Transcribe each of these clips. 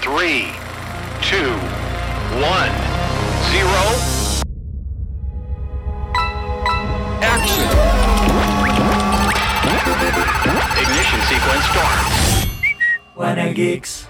3, 2, 1, 0. Action. Ignition sequence start. Wanna Geeks.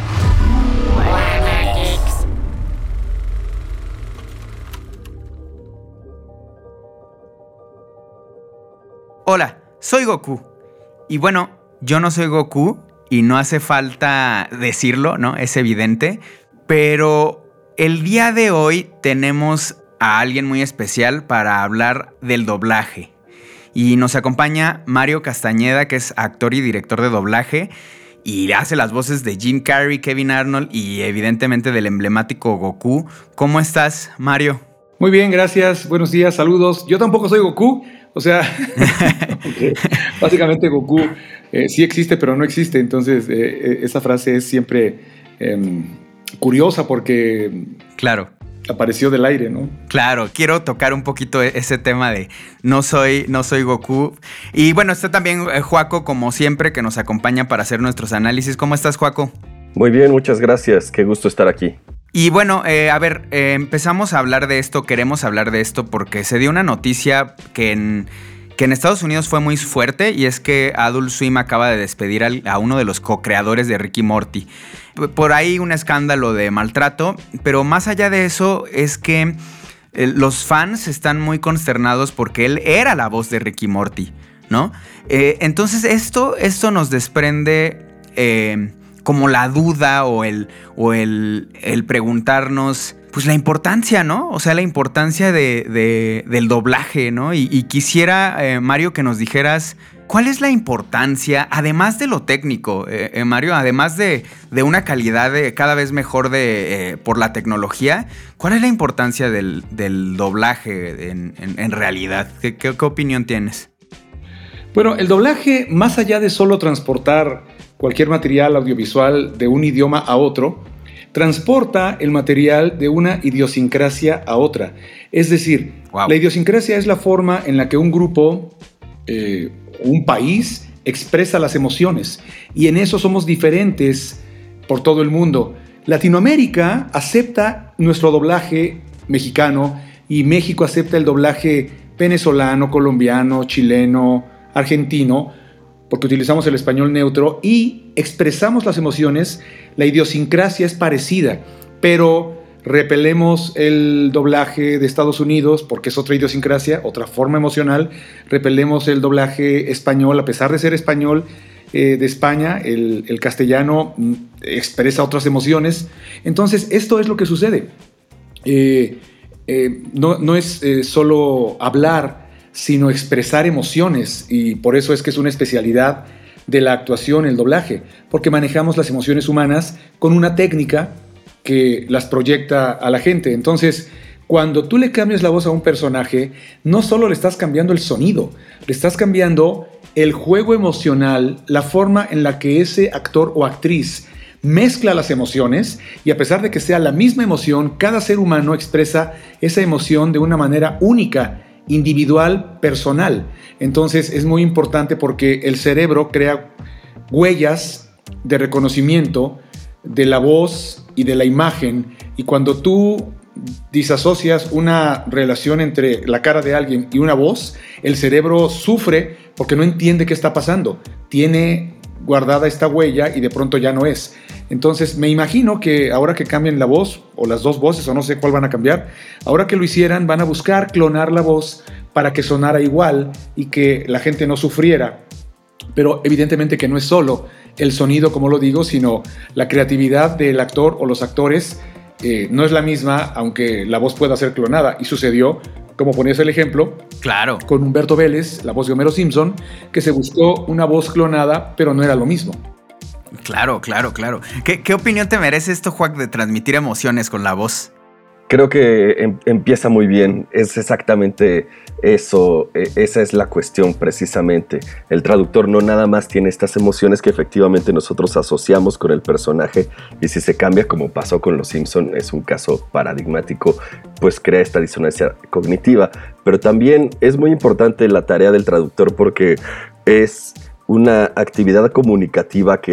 Hola, soy Goku. Y bueno, yo no soy Goku y no hace falta decirlo, ¿no? Es evidente. Pero el día de hoy tenemos a alguien muy especial para hablar del doblaje. Y nos acompaña Mario Castañeda, que es actor y director de doblaje. Y hace las voces de Jim Carrey, Kevin Arnold y evidentemente del emblemático Goku. ¿Cómo estás, Mario? Muy bien, gracias. Buenos días, saludos. Yo tampoco soy Goku. O sea, básicamente Goku sí existe, pero no existe. Entonces, esa frase es siempre curiosa porque claro, apareció del aire, ¿no? Claro, quiero tocar un poquito ese tema de no soy Goku. Y bueno, está también Joaco, como siempre, que nos acompaña para hacer nuestros análisis. ¿Cómo estás, Joaco? Muy bien, muchas gracias. Qué gusto estar aquí. Y bueno, empezamos a hablar de esto, queremos hablar de esto porque se dio una noticia que en Estados Unidos fue muy fuerte, y es que Adult Swim acaba de despedir a uno de los co-creadores de Rick y Morty. Por ahí un escándalo de maltrato, pero más allá de eso es que los fans están muy consternados porque él era la voz de Rick y Morty, ¿no? Entonces esto nos desprende como la duda o el preguntarnos, pues la importancia, ¿no? O sea, la importancia del doblaje, ¿no? Y quisiera, Mario, que nos dijeras cuál es la importancia, además de lo técnico, Mario, además de una calidad cada vez mejor por la tecnología, ¿cuál es la importancia del doblaje en realidad? ¿Qué opinión tienes? Bueno, el doblaje, más allá de solo transportar cualquier material audiovisual de un idioma a otro, transporta el material de una idiosincrasia a otra. Es decir, wow. La idiosincrasia es la forma en la que un grupo, un país, expresa las emociones. Y en eso somos diferentes por todo el mundo. Latinoamérica acepta nuestro doblaje mexicano y México acepta el doblaje venezolano, colombiano, chileno, argentino, porque utilizamos el español neutro y expresamos las emociones. La idiosincrasia es parecida, pero repelemos el doblaje de Estados Unidos porque es otra idiosincrasia, otra forma emocional. Repelemos el doblaje español, a pesar de ser español de España, el castellano expresa otras emociones. Entonces, esto es lo que sucede. No es solo hablar, sino expresar emociones, y por eso es que es una especialidad de la actuación, el doblaje, porque manejamos las emociones humanas con una técnica que las proyecta a la gente. Entonces, cuando tú le cambias la voz a un personaje, no solo le estás cambiando el sonido, le estás cambiando el juego emocional, la forma en la que ese actor o actriz mezcla las emociones, y a pesar de que sea la misma emoción, cada ser humano expresa esa emoción de una manera única, individual, personal. Entonces es muy importante porque el cerebro crea huellas de reconocimiento de la voz y de la imagen, y cuando tú disasocias una relación entre la cara de alguien y una voz, el cerebro sufre porque no entiende qué está pasando. Tiene guardada esta huella y de pronto ya no es. Entonces me imagino que ahora que cambien la voz, o las dos voces, o no sé cuál van a cambiar, ahora que lo hicieran van a buscar clonar la voz para que sonara igual y que la gente no sufriera. Pero evidentemente que no es solo el sonido, como lo digo, sino la creatividad del actor o los actores no es la misma, aunque la voz pueda ser clonada. Y sucedió, como ponías el ejemplo, claro, con Humberto Vélez, la voz de Homero Simpson, que se buscó una voz clonada, pero no era lo mismo. Claro. ¿Qué opinión te merece esto, Juac, de transmitir emociones con la voz? Creo que empieza muy bien, es exactamente eso, esa es la cuestión precisamente. El traductor no nada más tiene estas emociones que efectivamente nosotros asociamos con el personaje, y si se cambia, como pasó con Los Simpson, es un caso paradigmático, pues crea esta disonancia cognitiva. Pero también es muy importante la tarea del traductor porque es una actividad comunicativa que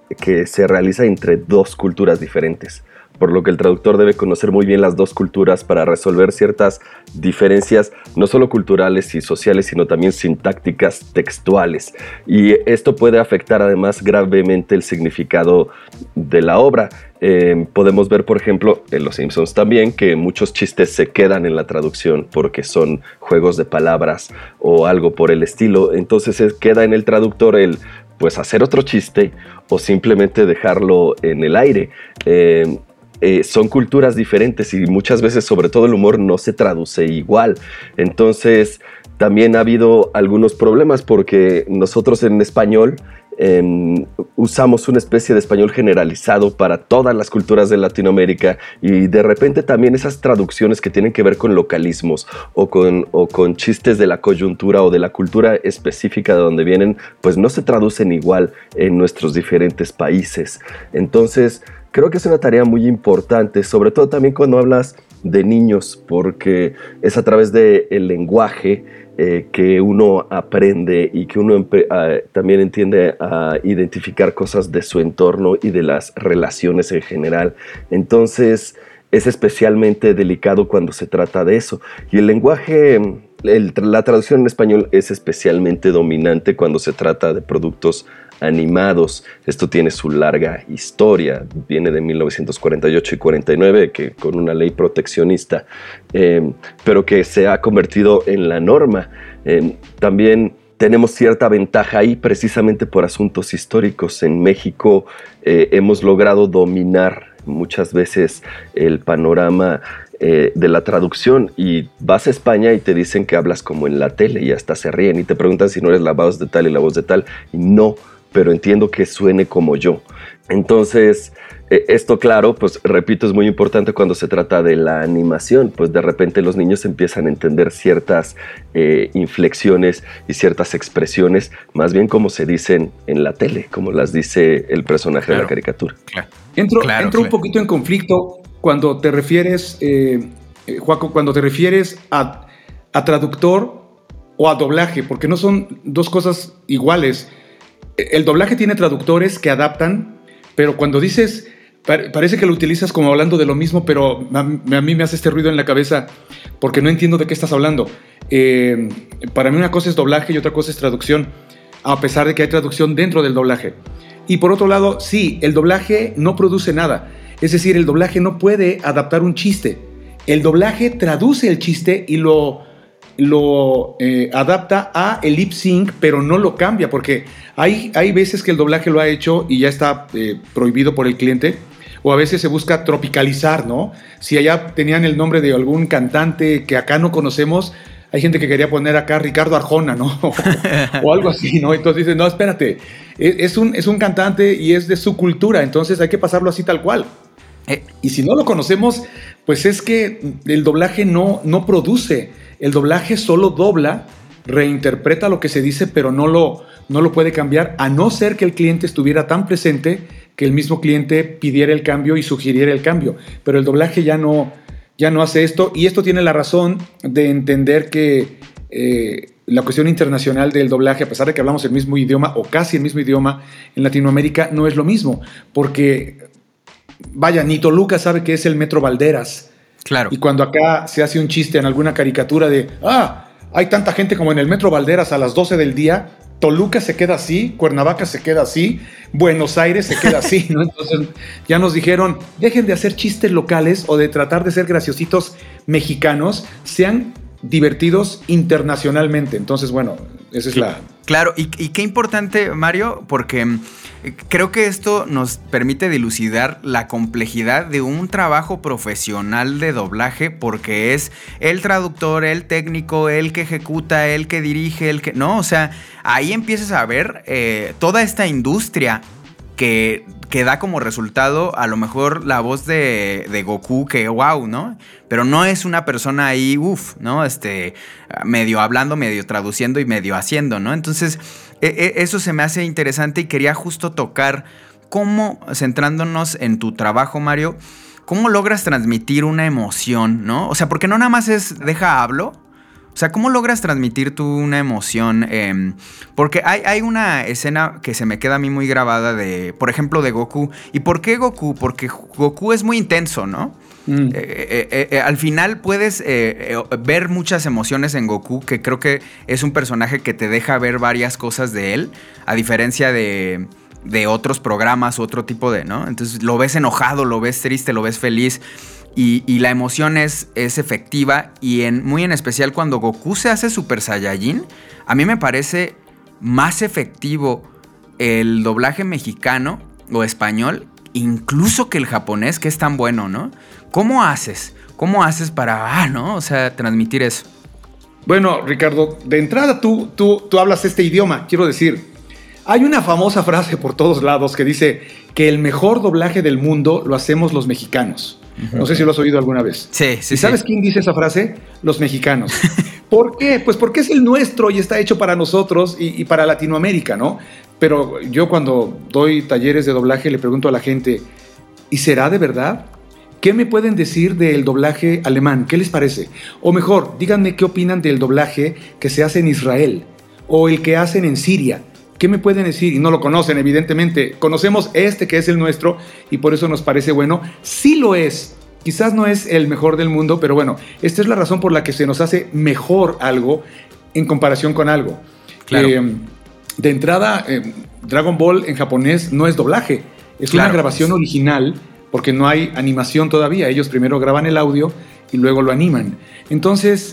que se realiza entre dos culturas diferentes, por lo que el traductor debe conocer muy bien las dos culturas para resolver ciertas diferencias, no solo culturales y sociales, sino también sintácticas textuales. Y esto puede afectar además gravemente el significado de la obra. Podemos ver, por ejemplo, en Los Simpsons también, que muchos chistes se quedan en la traducción porque son juegos de palabras o algo por el estilo. Entonces se queda en el traductor el pues hacer otro chiste o simplemente dejarlo en el aire. Son culturas diferentes y muchas veces, sobre todo el humor, no se traduce igual. Entonces también ha habido algunos problemas porque nosotros en español usamos una especie de español generalizado para todas las culturas de Latinoamérica, y de repente también esas traducciones que tienen que ver con localismos o con chistes de la coyuntura o de la cultura específica de donde vienen, pues no se traducen igual en nuestros diferentes países. Entonces creo que es una tarea muy importante, sobre todo también cuando hablas de niños, porque es a través del lenguaje que uno aprende y que uno también entiende a identificar cosas de su entorno y de las relaciones en general. Entonces es especialmente delicado cuando se trata de eso. Y el lenguaje, la traducción en español es especialmente dominante cuando se trata de productos animados. Esto tiene su larga historia, viene de 1948 y 49, que con una ley proteccionista, pero que se ha convertido en la norma. También tenemos cierta ventaja ahí precisamente por asuntos históricos. En México hemos logrado dominar muchas veces el panorama de la traducción, y vas a España y te dicen que hablas como en la tele y hasta se ríen y te preguntan si no eres la voz de tal y la voz de tal, y no, pero entiendo que suene como yo. Entonces esto, claro, pues repito, es muy importante cuando se trata de la animación, pues de repente los niños empiezan a entender ciertas inflexiones y ciertas expresiones, más bien como se dicen en la tele, como las dice el personaje de la caricatura. Entro un poquito en conflicto cuando te refieres, Joaco, cuando te refieres a traductor o a doblaje, porque no son dos cosas iguales. El doblaje tiene traductores que adaptan, pero cuando dices, parece que lo utilizas como hablando de lo mismo, pero a mí me hace este ruido en la cabeza porque no entiendo de qué estás hablando. Para mí una cosa es doblaje y otra cosa es traducción, a pesar de que hay traducción dentro del doblaje. Y por otro lado, sí, el doblaje no produce nada. Es decir, el doblaje no puede adaptar un chiste. El doblaje traduce el chiste y lo adapta a el lip sync, pero no lo cambia, porque hay veces que el doblaje lo ha hecho y ya está prohibido por el cliente, o a veces se busca tropicalizar, ¿no? Si allá tenían el nombre de algún cantante que acá no conocemos, hay gente que quería poner acá Ricardo Arjona, ¿no? o algo así, ¿no? Entonces dicen, no, espérate, es un cantante y es de su cultura, entonces hay que pasarlo así tal cual. Y si no lo conocemos, pues es que el doblaje no produce. El doblaje solo dobla, reinterpreta lo que se dice, pero no lo puede cambiar, a no ser que el cliente estuviera tan presente que el mismo cliente pidiera el cambio y sugiriera el cambio. Pero el doblaje ya no hace esto, y esto tiene la razón de entender que la cuestión internacional del doblaje, a pesar de que hablamos el mismo idioma o casi el mismo idioma en Latinoamérica, no es lo mismo, porque vaya, ni Toluca sabe qué es el Metro Valderas. Claro. Y cuando acá se hace un chiste en alguna caricatura de hay tanta gente como en el Metro Valderas a las 12 del día, Toluca se queda así, Cuernavaca se queda así, Buenos Aires se queda así, ¿no? Entonces ya nos dijeron, dejen de hacer chistes locales o de tratar de ser graciositos mexicanos, sean divertidos internacionalmente. Entonces, bueno, esa es la... Claro, y qué importante, Mario, porque creo que esto nos permite dilucidar la complejidad de un trabajo profesional de doblaje, porque es el traductor, el técnico, el que ejecuta, el que dirige, el que... No, o sea, ahí empiezas a ver toda esta industria que da como resultado a lo mejor la voz de Goku, que wow, ¿no? Pero no es una persona ahí, ¿no? Medio hablando, medio traduciendo y medio haciendo, ¿no? Entonces, eso se me hace interesante y quería justo tocar cómo, centrándonos en tu trabajo, Mario, cómo logras transmitir una emoción, ¿no? O sea, porque no nada más es deja hablo. O O sea, ¿cómo logras transmitir tú una emoción? Porque hay una escena que se me queda a mí muy grabada de, por ejemplo, de Goku. ¿Y por qué Goku? Porque Goku es muy intenso, ¿no? Al final puedes ver muchas emociones en Goku, que creo que es un personaje que te deja ver varias cosas de él, a diferencia de otros programas u otro tipo de, ¿no? Entonces lo ves enojado, lo ves triste, lo ves feliz y la emoción es efectiva y muy en especial cuando Goku se hace Super Saiyajin, a mí me parece más efectivo el doblaje mexicano o español incluso que el japonés, que es tan bueno, ¿no? ¿Cómo haces? ¿Cómo haces para, ¿no? O sea, transmitir eso? Bueno, Ricardo, de entrada tú hablas este idioma, quiero decir. Hay una famosa frase por todos lados que dice que el mejor doblaje del mundo lo hacemos los mexicanos. No sé si lo has oído alguna vez. Sí. ¿Y sabes quién dice esa frase? Los mexicanos. ¿Por qué? Pues porque es el nuestro y está hecho para nosotros y para Latinoamérica, ¿no? Pero yo cuando doy talleres de doblaje le pregunto a la gente, ¿y será de verdad? ¿Qué me pueden decir del doblaje alemán? ¿Qué les parece? O mejor, díganme qué opinan del doblaje que se hace en Israel o el que hacen en Siria. ¿Qué me pueden decir? Y no lo conocen, evidentemente. Conocemos este que es el nuestro y por eso nos parece bueno. Sí lo es. Quizás no es el mejor del mundo, pero bueno, esta es la razón por la que se nos hace mejor algo en comparación con algo. Claro. De entrada, Dragon Ball en japonés no es doblaje. Es una grabación original porque no hay animación todavía. Ellos primero graban el audio y luego lo animan. Entonces,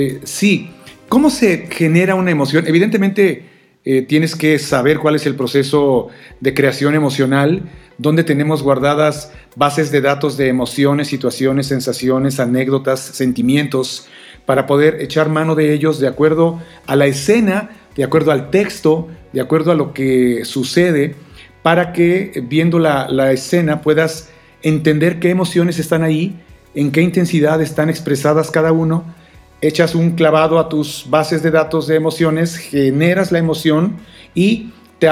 sí. ¿Cómo se genera una emoción? Evidentemente, tienes que saber cuál es el proceso de creación emocional, donde tenemos guardadas bases de datos de emociones, situaciones, sensaciones, anécdotas, sentimientos, para poder echar mano de ellos de acuerdo a la escena, de acuerdo al texto, de acuerdo a lo que sucede, para que viendo la escena puedas entender qué emociones están ahí, en qué intensidad están expresadas cada uno. Echas un clavado a tus bases de datos de emociones, generas la emoción y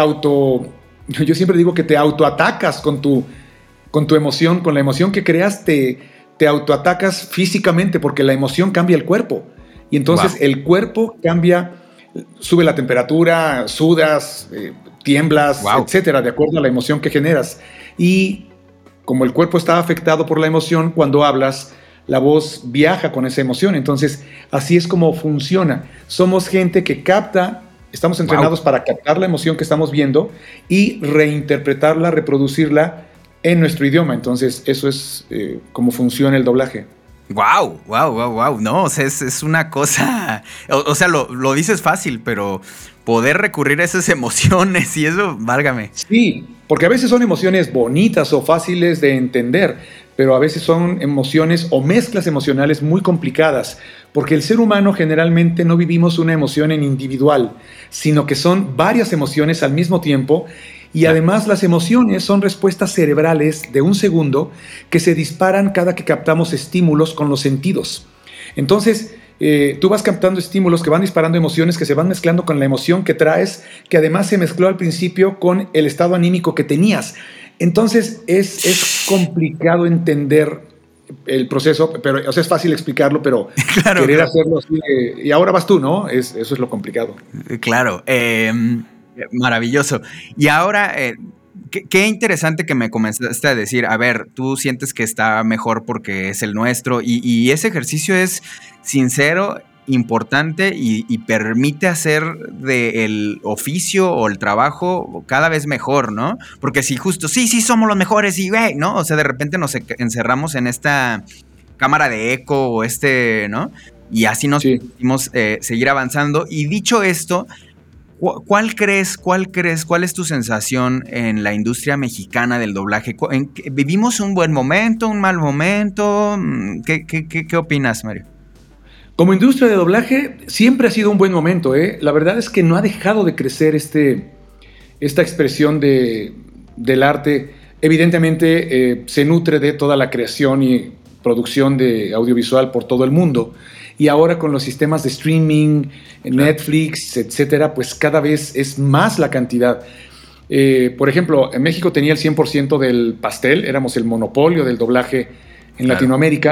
yo siempre digo que te autoatacas con tu emoción, con la emoción que creas te autoatacas físicamente porque la emoción cambia el cuerpo y entonces el cuerpo cambia, sube la temperatura, sudas, tiemblas, etcétera, de acuerdo a la emoción que generas. Y como el cuerpo está afectado por la emoción, cuando hablas, la voz viaja con esa emoción. Entonces, así es como funciona. Somos gente que capta, estamos entrenados para captar la emoción que estamos viendo y reinterpretarla, reproducirla en nuestro idioma. Entonces, eso es cómo funciona el doblaje. ¡Wow! No, o sea, es una cosa... O sea, lo dices fácil, pero poder recurrir a esas emociones y eso, válgame. Sí, porque a veces son emociones bonitas o fáciles de entender, pero a veces son emociones o mezclas emocionales muy complicadas, porque el ser humano generalmente no vivimos una emoción en individual, sino que son varias emociones al mismo tiempo. Y además las emociones son respuestas cerebrales de un segundo que se disparan cada que captamos estímulos con los sentidos. Entonces, tú vas captando estímulos que van disparando emociones que se van mezclando con la emoción que traes, que además se mezcló al principio con el estado anímico que tenías. Entonces, es complicado entender el proceso, pero o sea, es fácil explicarlo, pero querer hacerlo así, y ahora vas tú, ¿no? Eso es lo complicado. Claro, maravilloso. Y ahora, qué interesante que me comenzaste a decir, a ver, tú sientes que está mejor porque es el nuestro, y ese ejercicio es sincero, importante y permite hacer del oficio o el trabajo cada vez mejor, ¿no? Porque si justo, sí, somos los mejores y, ¿no? O sea, de repente nos encerramos en esta cámara de eco o ¿no? Y así nos permitimos seguir avanzando. Y dicho esto, ¿cuál es tu sensación en la industria mexicana del doblaje? ¿Vivimos un buen momento, un mal momento? ¿Qué opinas, Mario? Como industria de doblaje, siempre ha sido un buen momento, ¿eh? La verdad es que no ha dejado de crecer esta expresión del arte. Evidentemente, se nutre de toda la creación y producción de audiovisual por todo el mundo. Y ahora con los sistemas de streaming, Netflix, etcétera, pues cada vez es más la cantidad. Por ejemplo, en México tenía el 100% del pastel, éramos el monopolio del doblaje en Latinoamérica.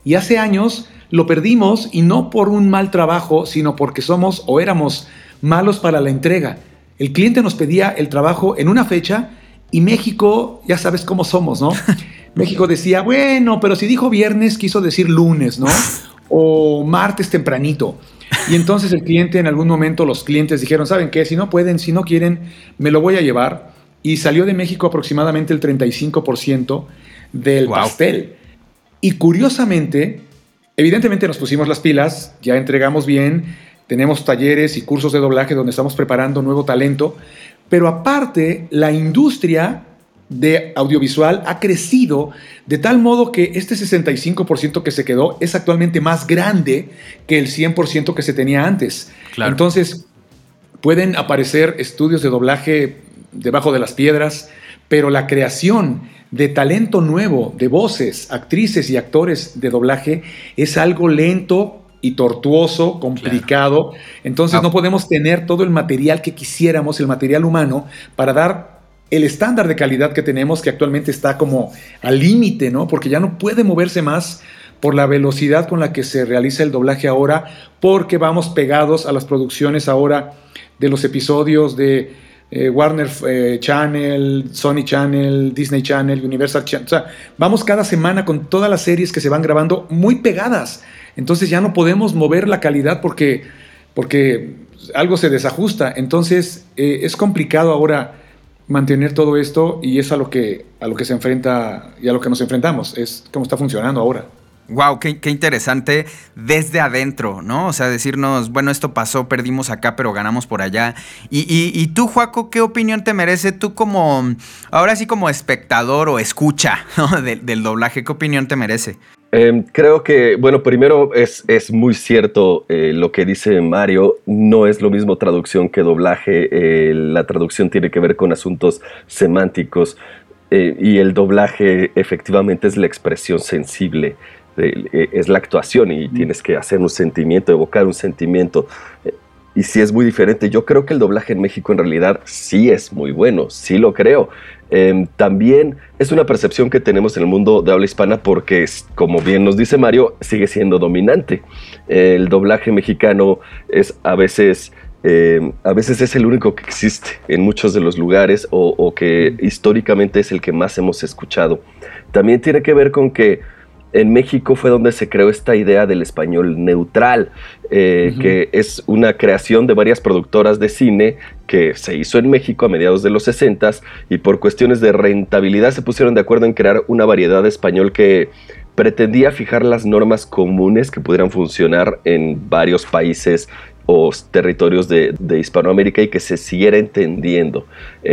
Y hace años lo perdimos, y no por un mal trabajo, sino porque somos o éramos malos para la entrega. El cliente nos pedía el trabajo en una fecha y México, ya sabes cómo somos, ¿no? México decía, bueno, pero si dijo viernes, quiso decir lunes, ¿no? O martes tempranito. Y entonces el cliente, en algún momento, los clientes dijeron, ¿saben qué? Si no pueden, si no quieren, me lo voy a llevar. Y salió de México aproximadamente el 35% del pastel. Y curiosamente, evidentemente nos pusimos las pilas, ya entregamos bien, tenemos talleres y cursos de doblaje donde estamos preparando nuevo talento, pero aparte, la industria de audiovisual ha crecido de tal modo que este 65% que se quedó es actualmente más grande que el 100% que se tenía antes. Claro. Entonces, pueden aparecer estudios de doblaje debajo de las piedras, pero la creación de talento nuevo, de voces, actrices y actores de doblaje es algo lento y tortuoso, complicado. Claro. Entonces no podemos tener todo el material que quisiéramos, el material humano, para dar el estándar de calidad que tenemos, que actualmente está como al límite, ¿no? Porque ya no puede moverse más por la velocidad con la que se realiza el doblaje ahora, porque vamos pegados a las producciones ahora de los episodios de Warner Channel, Sony Channel, Disney Channel, Universal Channel. O sea, vamos cada semana con todas las series que se van grabando muy pegadas. Entonces ya no podemos mover la calidad porque algo se desajusta. Entonces es complicado ahora mantener todo esto, y es a lo que se enfrenta y a lo que nos enfrentamos. Es cómo está funcionando ahora. Wow, qué interesante desde adentro, ¿no? O sea, decirnos, bueno, esto pasó, perdimos acá, pero ganamos por allá. Y tú, Joaco, ¿qué opinión te merece? Tú ahora sí como espectador o escucha, ¿no? del doblaje, ¿qué opinión te merece? Creo que, bueno, primero es muy cierto lo que dice Mario. No es lo mismo traducción que doblaje. La traducción tiene que ver con asuntos semánticos, y el doblaje efectivamente es la expresión sensible. Es la actuación, y tienes que hacer un sentimiento, evocar un sentimiento, y sí es muy diferente. Yo creo que el doblaje en México en realidad sí es muy bueno, sí lo creo. También es una percepción que tenemos en el mundo de habla hispana porque, como bien nos dice Mario, sigue siendo dominante. El doblaje mexicano es a veces es el único que existe en muchos de los lugares, o que históricamente es el que más hemos escuchado. También tiene que ver con que en México fue donde se creó esta idea del español neutral, que es una creación de varias productoras de cine que se hizo en México a mediados de los 60s, y por cuestiones de rentabilidad se pusieron de acuerdo en crear una variedad de español que pretendía fijar las normas comunes que pudieran funcionar en varios países o territorios de Hispanoamérica, y que se siguiera entendiendo.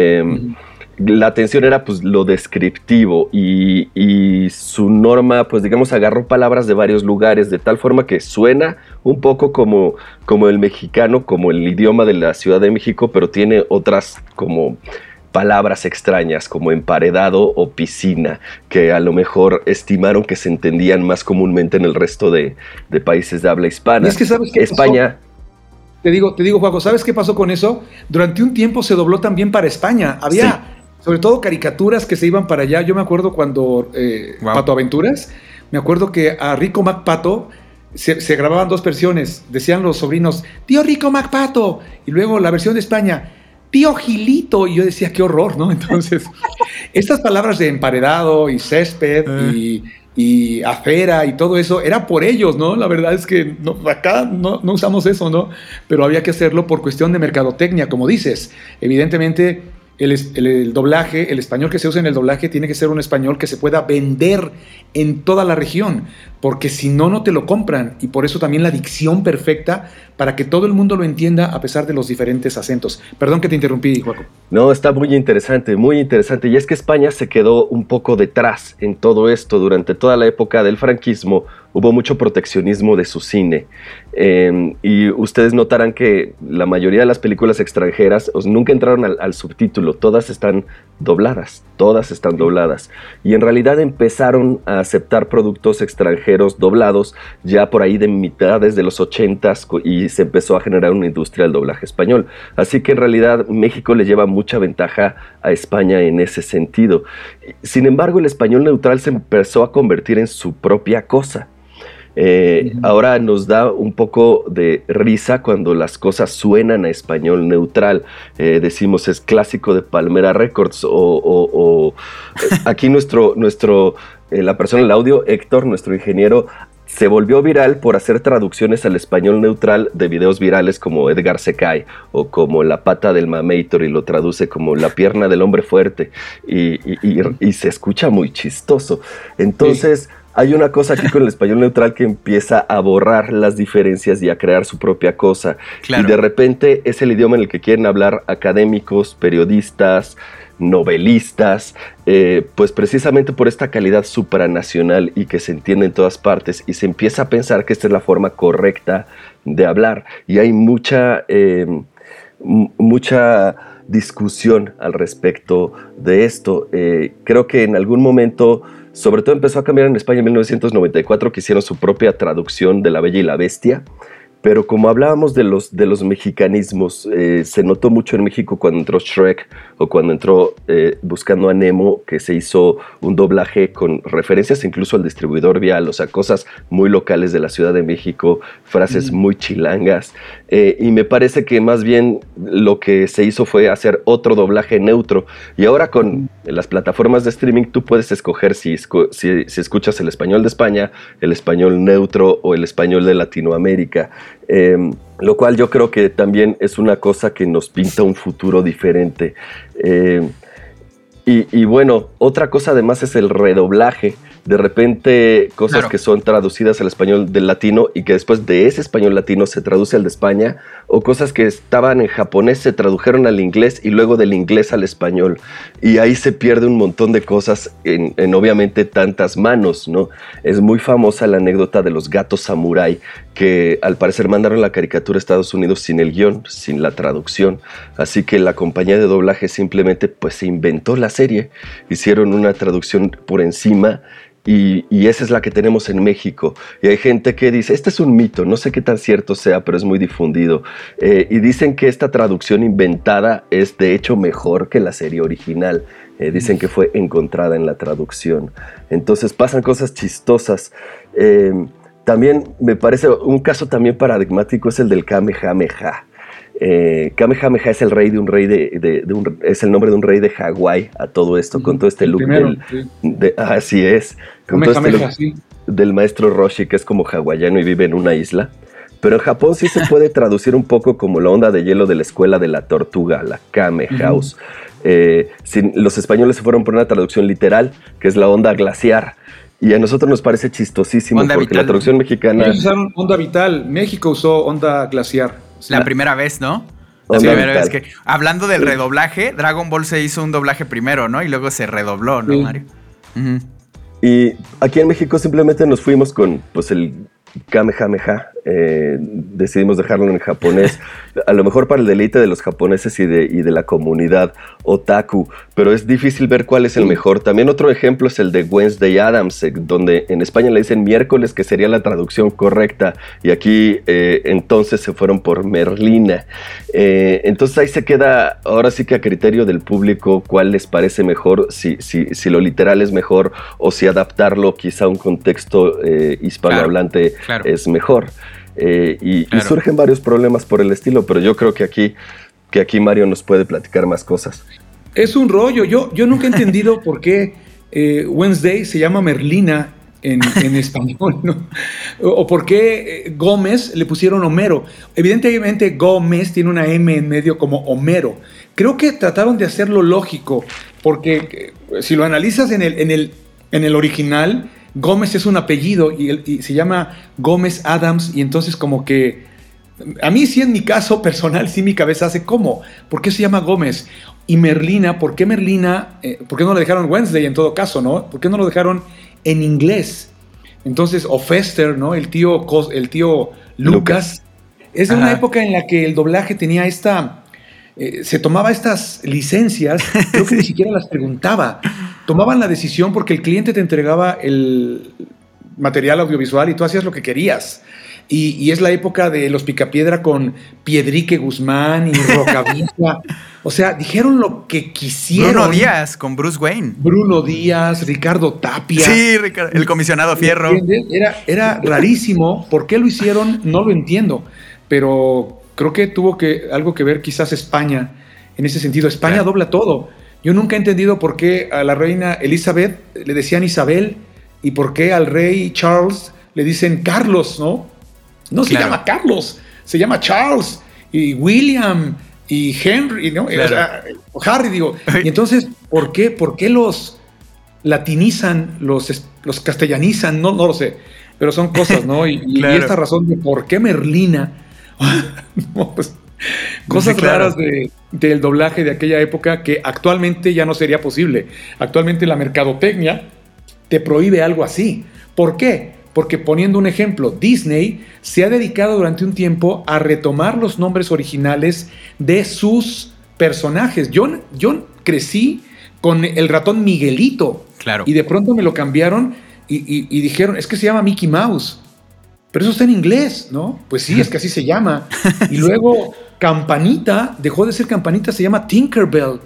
La atención era pues lo descriptivo, y su norma, pues digamos, agarró palabras de varios lugares de tal forma que suena un poco como el mexicano, como el idioma de la Ciudad de México, pero tiene otras como palabras extrañas como emparedado o piscina, que a lo mejor estimaron que se entendían más comúnmente en el resto de países de habla hispana. Y es que ¿sabes qué España pasó? Te digo, Juaco, ¿sabes qué pasó con eso? Durante un tiempo se dobló también para España. Había sobre todo caricaturas que se iban para allá. Yo me acuerdo cuando Pato Aventuras, me acuerdo que a Rico McPato se grababan dos versiones. Decían los sobrinos, tío Rico McPato, y luego la versión de España, tío Gilito, y yo decía, qué horror, ¿no? Entonces, estas palabras de emparedado y césped y acera y todo eso, era por ellos, ¿no? La verdad es que acá no usamos eso, ¿no? Pero había que hacerlo por cuestión de mercadotecnia, como dices. Evidentemente, el doblaje, el español que se usa en el doblaje tiene que ser un español que se pueda vender en toda la región, porque si no, no te lo compran. Y por eso también la dicción perfecta para que todo el mundo lo entienda a pesar de los diferentes acentos. Perdón que te interrumpí, Joaco. No, está muy interesante, muy interesante. Y es que España se quedó un poco detrás en todo esto. Durante toda la época del franquismo hubo mucho proteccionismo de su cine. Y ustedes notarán que la mayoría de las películas extranjeras nunca entraron al subtítulo. Todas están dobladas. Y en realidad empezaron a aceptar productos extranjeros doblados ya por ahí de mitades de los 80s, y se empezó a generar una industria del doblaje español. Así que en realidad México le lleva mucha ventaja a España en ese sentido. Sin embargo, el español neutral se empezó a convertir en su propia cosa. Ahora nos da un poco de risa cuando las cosas suenan a español neutral. Decimos es clásico de Palmera Records o aquí la persona del audio, Héctor, nuestro ingeniero, se volvió viral por hacer traducciones al español neutral de videos virales como Edgar se cae o como La pata del mameitor y lo traduce como La pierna del hombre fuerte y se escucha muy chistoso. Entonces... Sí. Hay una cosa aquí con el español neutral que empieza a borrar las diferencias y a crear su propia cosa. Claro. Y de repente es el idioma en el que quieren hablar académicos, periodistas, novelistas, pues precisamente por esta calidad supranacional y que se entiende en todas partes y se empieza a pensar que esta es la forma correcta de hablar. Y hay mucha discusión al respecto de esto. Creo que en algún momento... Sobre todo empezó a cambiar en España en 1994, que hicieron su propia traducción de La Bella y la Bestia. Pero como hablábamos de los mexicanismos, se notó mucho en México cuando entró Shrek o cuando entró Buscando a Nemo, que se hizo un doblaje con referencias incluso al distribuidor vial, o sea, cosas muy locales de la Ciudad de México, frases muy chilangas. Y me parece que más bien lo que se hizo fue hacer otro doblaje neutro. Y ahora con las plataformas de streaming tú puedes escoger si escuchas el español de España, el español neutro o el español de Latinoamérica. Lo cual yo creo que también es una cosa que nos pinta un futuro diferente. Y bueno, otra cosa además es el redoblaje. De repente cosas que son traducidas al español del latino y que después de ese español latino se traduce al de España, o cosas que estaban en japonés se tradujeron al inglés y luego del inglés al español. Y ahí se pierde un montón de cosas en obviamente tantas manos, ¿no? Es muy famosa la anécdota de los gatos samurái, que al parecer mandaron la caricatura a Estados Unidos sin el guión, sin la traducción. Así que la compañía de doblaje simplemente pues se inventó la serie, hicieron una traducción por encima. Y esa es la que tenemos en México. Y hay gente que dice, este es un mito, no sé qué tan cierto sea, pero es muy difundido. Y dicen que esta traducción inventada es de hecho mejor que la serie original. Dicen que fue encontrada en la traducción. Entonces pasan cosas chistosas. También me parece un caso también paradigmático es el del Kamehameha. Kamehameha es el rey de un rey es el nombre de un rey de Hawái a todo esto, con todo este look así es, con todo este look del maestro Roshi, que es como hawaiano y vive en una isla. Pero en Japón sí se puede traducir un poco como la onda de hielo de la escuela de la tortuga, la Kame House. Los españoles se fueron por una traducción literal, que es la onda glaciar. Y a nosotros nos parece chistosísimo onda porque vital. La traducción mexicana... Ellos usaron onda vital, México usó onda glaciar. La primera vez, ¿no? La primera vez que... Hablando del redoblaje, Dragon Ball se hizo un doblaje primero, ¿no? Y luego se redobló, ¿no, Mario? Y aquí en México simplemente nos fuimos con pues el Kamehameha. Decidimos dejarlo en japonés, a lo mejor para el deleite de los japoneses y de la comunidad otaku, pero es difícil ver cuál es el mejor. También otro ejemplo es el de Wednesday Addams, donde en España le dicen miércoles, que sería la traducción correcta, y aquí entonces se fueron por Merlina. Entonces ahí se queda, ahora sí que a criterio del público, cuál les parece mejor, si lo literal es mejor o si adaptarlo quizá a un contexto hispanohablante es mejor. Y surgen varios problemas por el estilo, pero yo creo que aquí Mario nos puede platicar más cosas. Es un rollo. Yo nunca he entendido por qué Wednesday se llama Merlina en español, ¿no? O por qué Gómez le pusieron Homero. Evidentemente Gómez tiene una M en medio como Homero. Creo que trataron de hacerlo lógico, porque si lo analizas en el original, Gómez es un apellido y se llama Gómez Adams, y entonces como que a mí sí en mi caso personal sí mi cabeza hace ¿cómo? ¿Por qué se llama Gómez? Y Merlina, ¿por qué Merlina? ¿Por qué no le dejaron Wednesday en todo caso, no? ¿Por qué no lo dejaron en inglés? Entonces, o Fester, ¿no? El tío Lucas. Es de una época en la que el doblaje tenía se tomaba estas licencias, creo que ni siquiera las preguntaba. Tomaban la decisión porque el cliente te entregaba material audiovisual y tú hacías lo que querías. Y es la época de los Picapiedra con Piedrique Guzmán y Rocavilla. O sea, dijeron lo que quisieron. Bruno Díaz con Bruce Wayne. Bruno Díaz, Ricardo Tapia. Sí, el comisionado Fierro. Era rarísimo. ¿Por qué lo hicieron? No lo entiendo. Pero creo que tuvo algo que ver quizás España. En ese sentido, España dobla todo. Yo nunca he entendido por qué a la reina Elizabeth le decían Isabel y por qué al rey Charles le dicen Carlos, ¿no? No se llama Carlos, se llama Charles y William y Henry, ¿no? Claro. O sea, Harry, digo. Y entonces, ¿por qué los latinizan, los castellanizan? No lo sé, pero son cosas, ¿no? Y esta razón de por qué Merlina, no, pues, cosas raras del doblaje de aquella época que actualmente ya no sería posible. Actualmente la mercadotecnia te prohíbe algo así. ¿Por qué? Porque, poniendo un ejemplo, Disney se ha dedicado durante un tiempo a retomar los nombres originales de sus personajes. Yo crecí con el ratón Miguelito. Claro. Y de pronto me lo cambiaron y dijeron, es que se llama Mickey Mouse. Pero eso está en inglés, ¿no? Pues sí, es que así se llama. Y luego Campanita dejó de ser Campanita, se llama Tinkerbell.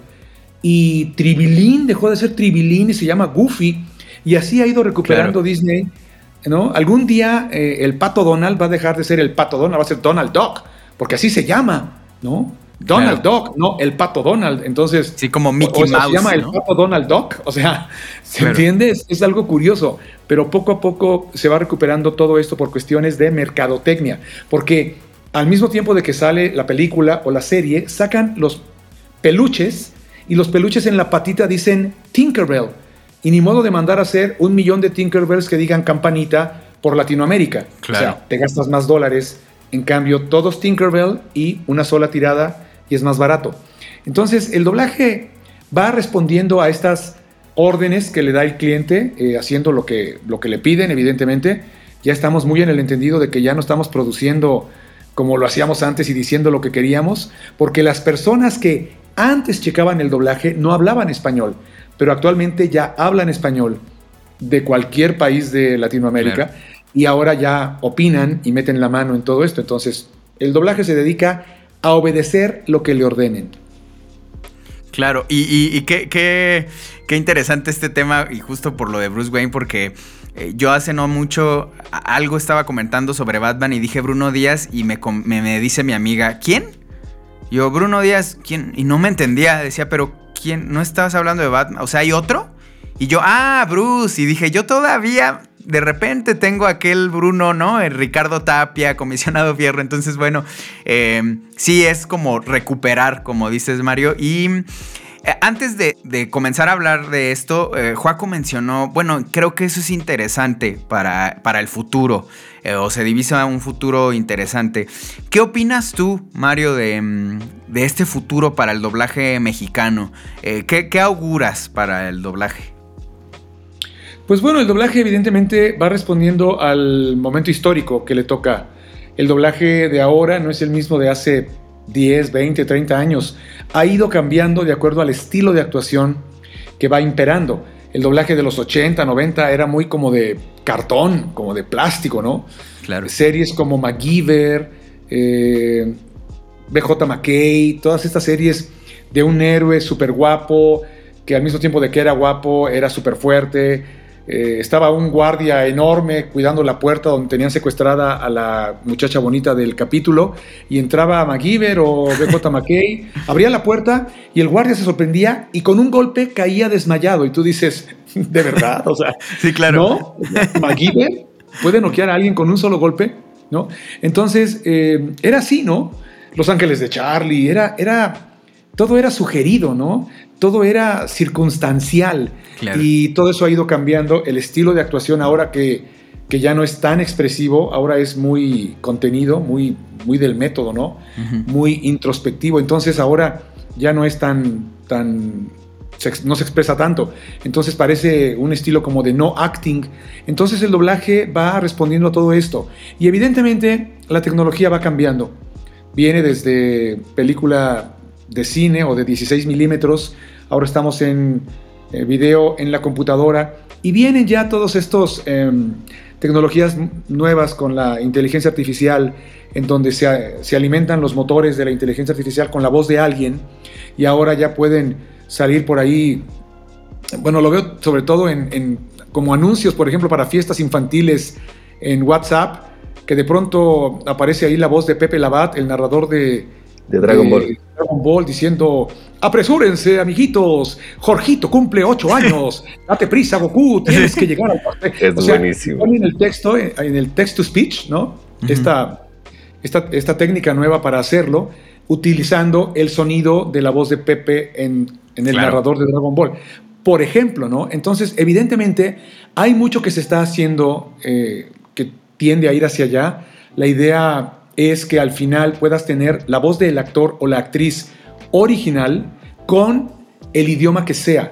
Y Tribilín dejó de ser Tribilín y se llama Goofy. Y así ha ido recuperando Disney, ¿no? Algún día el Pato Donald va a dejar de ser el Pato Donald, va a ser Donald Duck, porque así se llama, ¿no? Donald Duck, no el Pato Donald. Entonces, sí, como Mickey Mouse, se llama, ¿no?, el Pato Donald Duck. O sea, ¿se entiende? Es algo curioso, pero poco a poco se va recuperando todo esto por cuestiones de mercadotecnia, porque al mismo tiempo de que sale la película o la serie, sacan los peluches y los peluches en la patita dicen Tinkerbell. Y ni modo de mandar a hacer 1 millón de Tinkerbells que digan Campanita por Latinoamérica. Claro. O sea, te gastas más dólares. En cambio, todos Tinkerbell y una sola tirada y es más barato. Entonces, el doblaje va respondiendo a estas órdenes que le da el cliente, haciendo lo que le piden, evidentemente. Ya estamos muy en el entendido de que ya no estamos produciendo como lo hacíamos antes y diciendo lo que queríamos, porque las personas que antes checaban el doblaje no hablaban español, pero actualmente ya hablan español de cualquier país de Latinoamérica, y ahora ya opinan y meten la mano en todo esto. Entonces, el doblaje se dedica a obedecer lo que le ordenen. Claro, y qué interesante este tema, y justo por lo de Bruce Wayne, porque yo hace no mucho algo estaba comentando sobre Batman y dije Bruno Díaz y me dice mi amiga, ¿quién? Yo, Bruno Díaz, ¿quién? Y no me entendía, decía, pero ¿quién? ¿No estabas hablando de Batman? O sea, ¿hay otro? Y yo, Bruce. Y dije, yo todavía de repente tengo aquel Bruno, ¿no? El Ricardo Tapia, comisionado Fierro. Entonces, bueno, sí es como recuperar, como dices, Mario. Y antes de comenzar a hablar de esto, Joaco mencionó, bueno, creo que eso es interesante para el futuro, o se divisa un futuro interesante. ¿Qué opinas tú, Mario, de este futuro para el doblaje mexicano? ¿Qué auguras para el doblaje? Pues bueno, el doblaje evidentemente va respondiendo al momento histórico que le toca. El doblaje de ahora no es el mismo de hace 10, 20, 30 años. Ha ido cambiando de acuerdo al estilo de actuación que va imperando. El doblaje de los 80, 90 era muy como de cartón, como de plástico, ¿no? Claro. Series como MacGyver, BJ McKay, todas estas series de un héroe súper guapo, que al mismo tiempo de que era guapo, era súper fuerte. Estaba un guardia enorme cuidando la puerta donde tenían secuestrada a la muchacha bonita del capítulo, y entraba MacGyver o BJ McKay, abría la puerta y el guardia se sorprendía y con un golpe caía desmayado, y tú dices, ¿de verdad? O sea, sí, claro. ¿no? MacGyver puede noquear a alguien con un solo golpe, ¿no? Entonces, era así, ¿no? Los Ángeles de Charlie, todo era sugerido, ¿no? Todo era circunstancial. Claro. Y todo eso ha ido cambiando. El estilo de actuación ahora que ya no es tan expresivo, ahora es muy contenido, muy del método, ¿no? Uh-huh. Muy introspectivo. Entonces ahora ya no es no se expresa tanto. Entonces parece un estilo como de no acting. Entonces el doblaje va respondiendo a todo esto. Y evidentemente la tecnología va cambiando. Viene desde película de cine o de 16 milímetros, ahora estamos en video en la computadora, y vienen ya todos estos tecnologías nuevas con la inteligencia artificial, en donde se alimentan los motores de la inteligencia artificial con la voz de alguien, y ahora ya pueden salir por ahí. Bueno, lo veo sobre todo como anuncios, por ejemplo, para fiestas infantiles en WhatsApp, que de pronto aparece ahí la voz de Pepe Labat, el narrador de Dragon Ball. Dragon Ball, diciendo: apresúrense, amiguitos, Jorgito cumple 8 años, date prisa, Goku, tienes que llegar al pastel. Es buenísimo. En el text to speech, ¿no? Uh-huh. Esta técnica nueva para hacerlo, utilizando el sonido de la voz de Pepe en el narrador de Dragon Ball. Por ejemplo, ¿no? Entonces, evidentemente, hay mucho que se está haciendo que tiende a ir hacia allá. La idea es que al final puedas tener la voz del actor o la actriz original con el idioma que sea.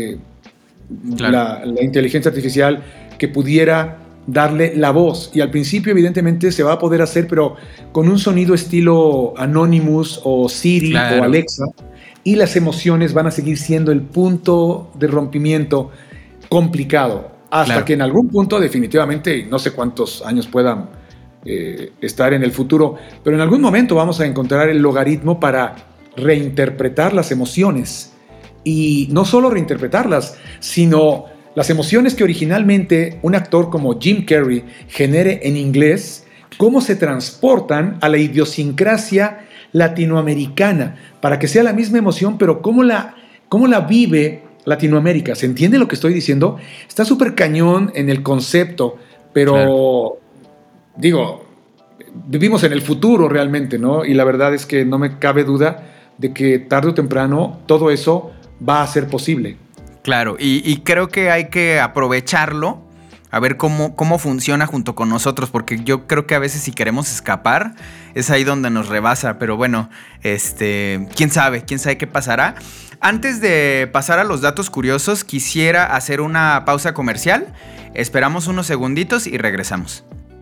La inteligencia artificial que pudiera darle la voz. Y al principio, evidentemente, se va a poder hacer, pero con un sonido estilo Anonymous o Siri o Alexa. Y las emociones van a seguir siendo el punto de rompimiento complicado. Hasta que en algún punto, definitivamente, no sé cuántos años puedan estar en el futuro, pero en algún momento vamos a encontrar el logaritmo para reinterpretar las emociones. Y no solo reinterpretarlas, sino las emociones que originalmente un actor como Jim Carrey genere en inglés, cómo se transportan a la idiosincrasia latinoamericana, para que sea la misma emoción, pero cómo la vive Latinoamérica. ¿Se entiende lo que estoy diciendo? Está súper cañón en el concepto, pero digo, vivimos en el futuro realmente, ¿no? Y la verdad es que no me cabe duda de que tarde o temprano todo eso va a ser posible. Claro, y creo que hay que aprovecharlo, a ver cómo funciona junto con nosotros, porque yo creo que a veces si queremos escapar, es ahí donde nos rebasa, pero bueno, quién sabe qué pasará. Antes de pasar a los datos curiosos, quisiera hacer una pausa comercial. Esperamos unos segunditos y regresamos.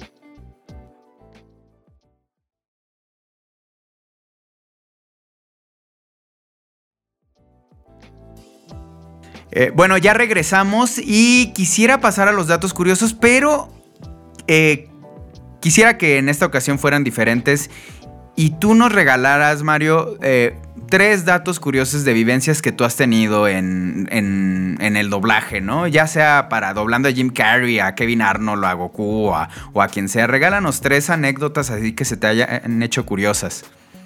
Bueno, ya regresamos y quisiera pasar a los datos curiosos, pero quisiera que en esta ocasión fueran diferentes y tú nos regalaras, Mario, 3 datos curiosos de vivencias que tú has tenido en el doblaje, ¿no? Ya sea para doblando a Jim Carrey, a Kevin Arnold, a Goku o a quien sea. Regálanos 3 anécdotas así que se te hayan hecho curiosas.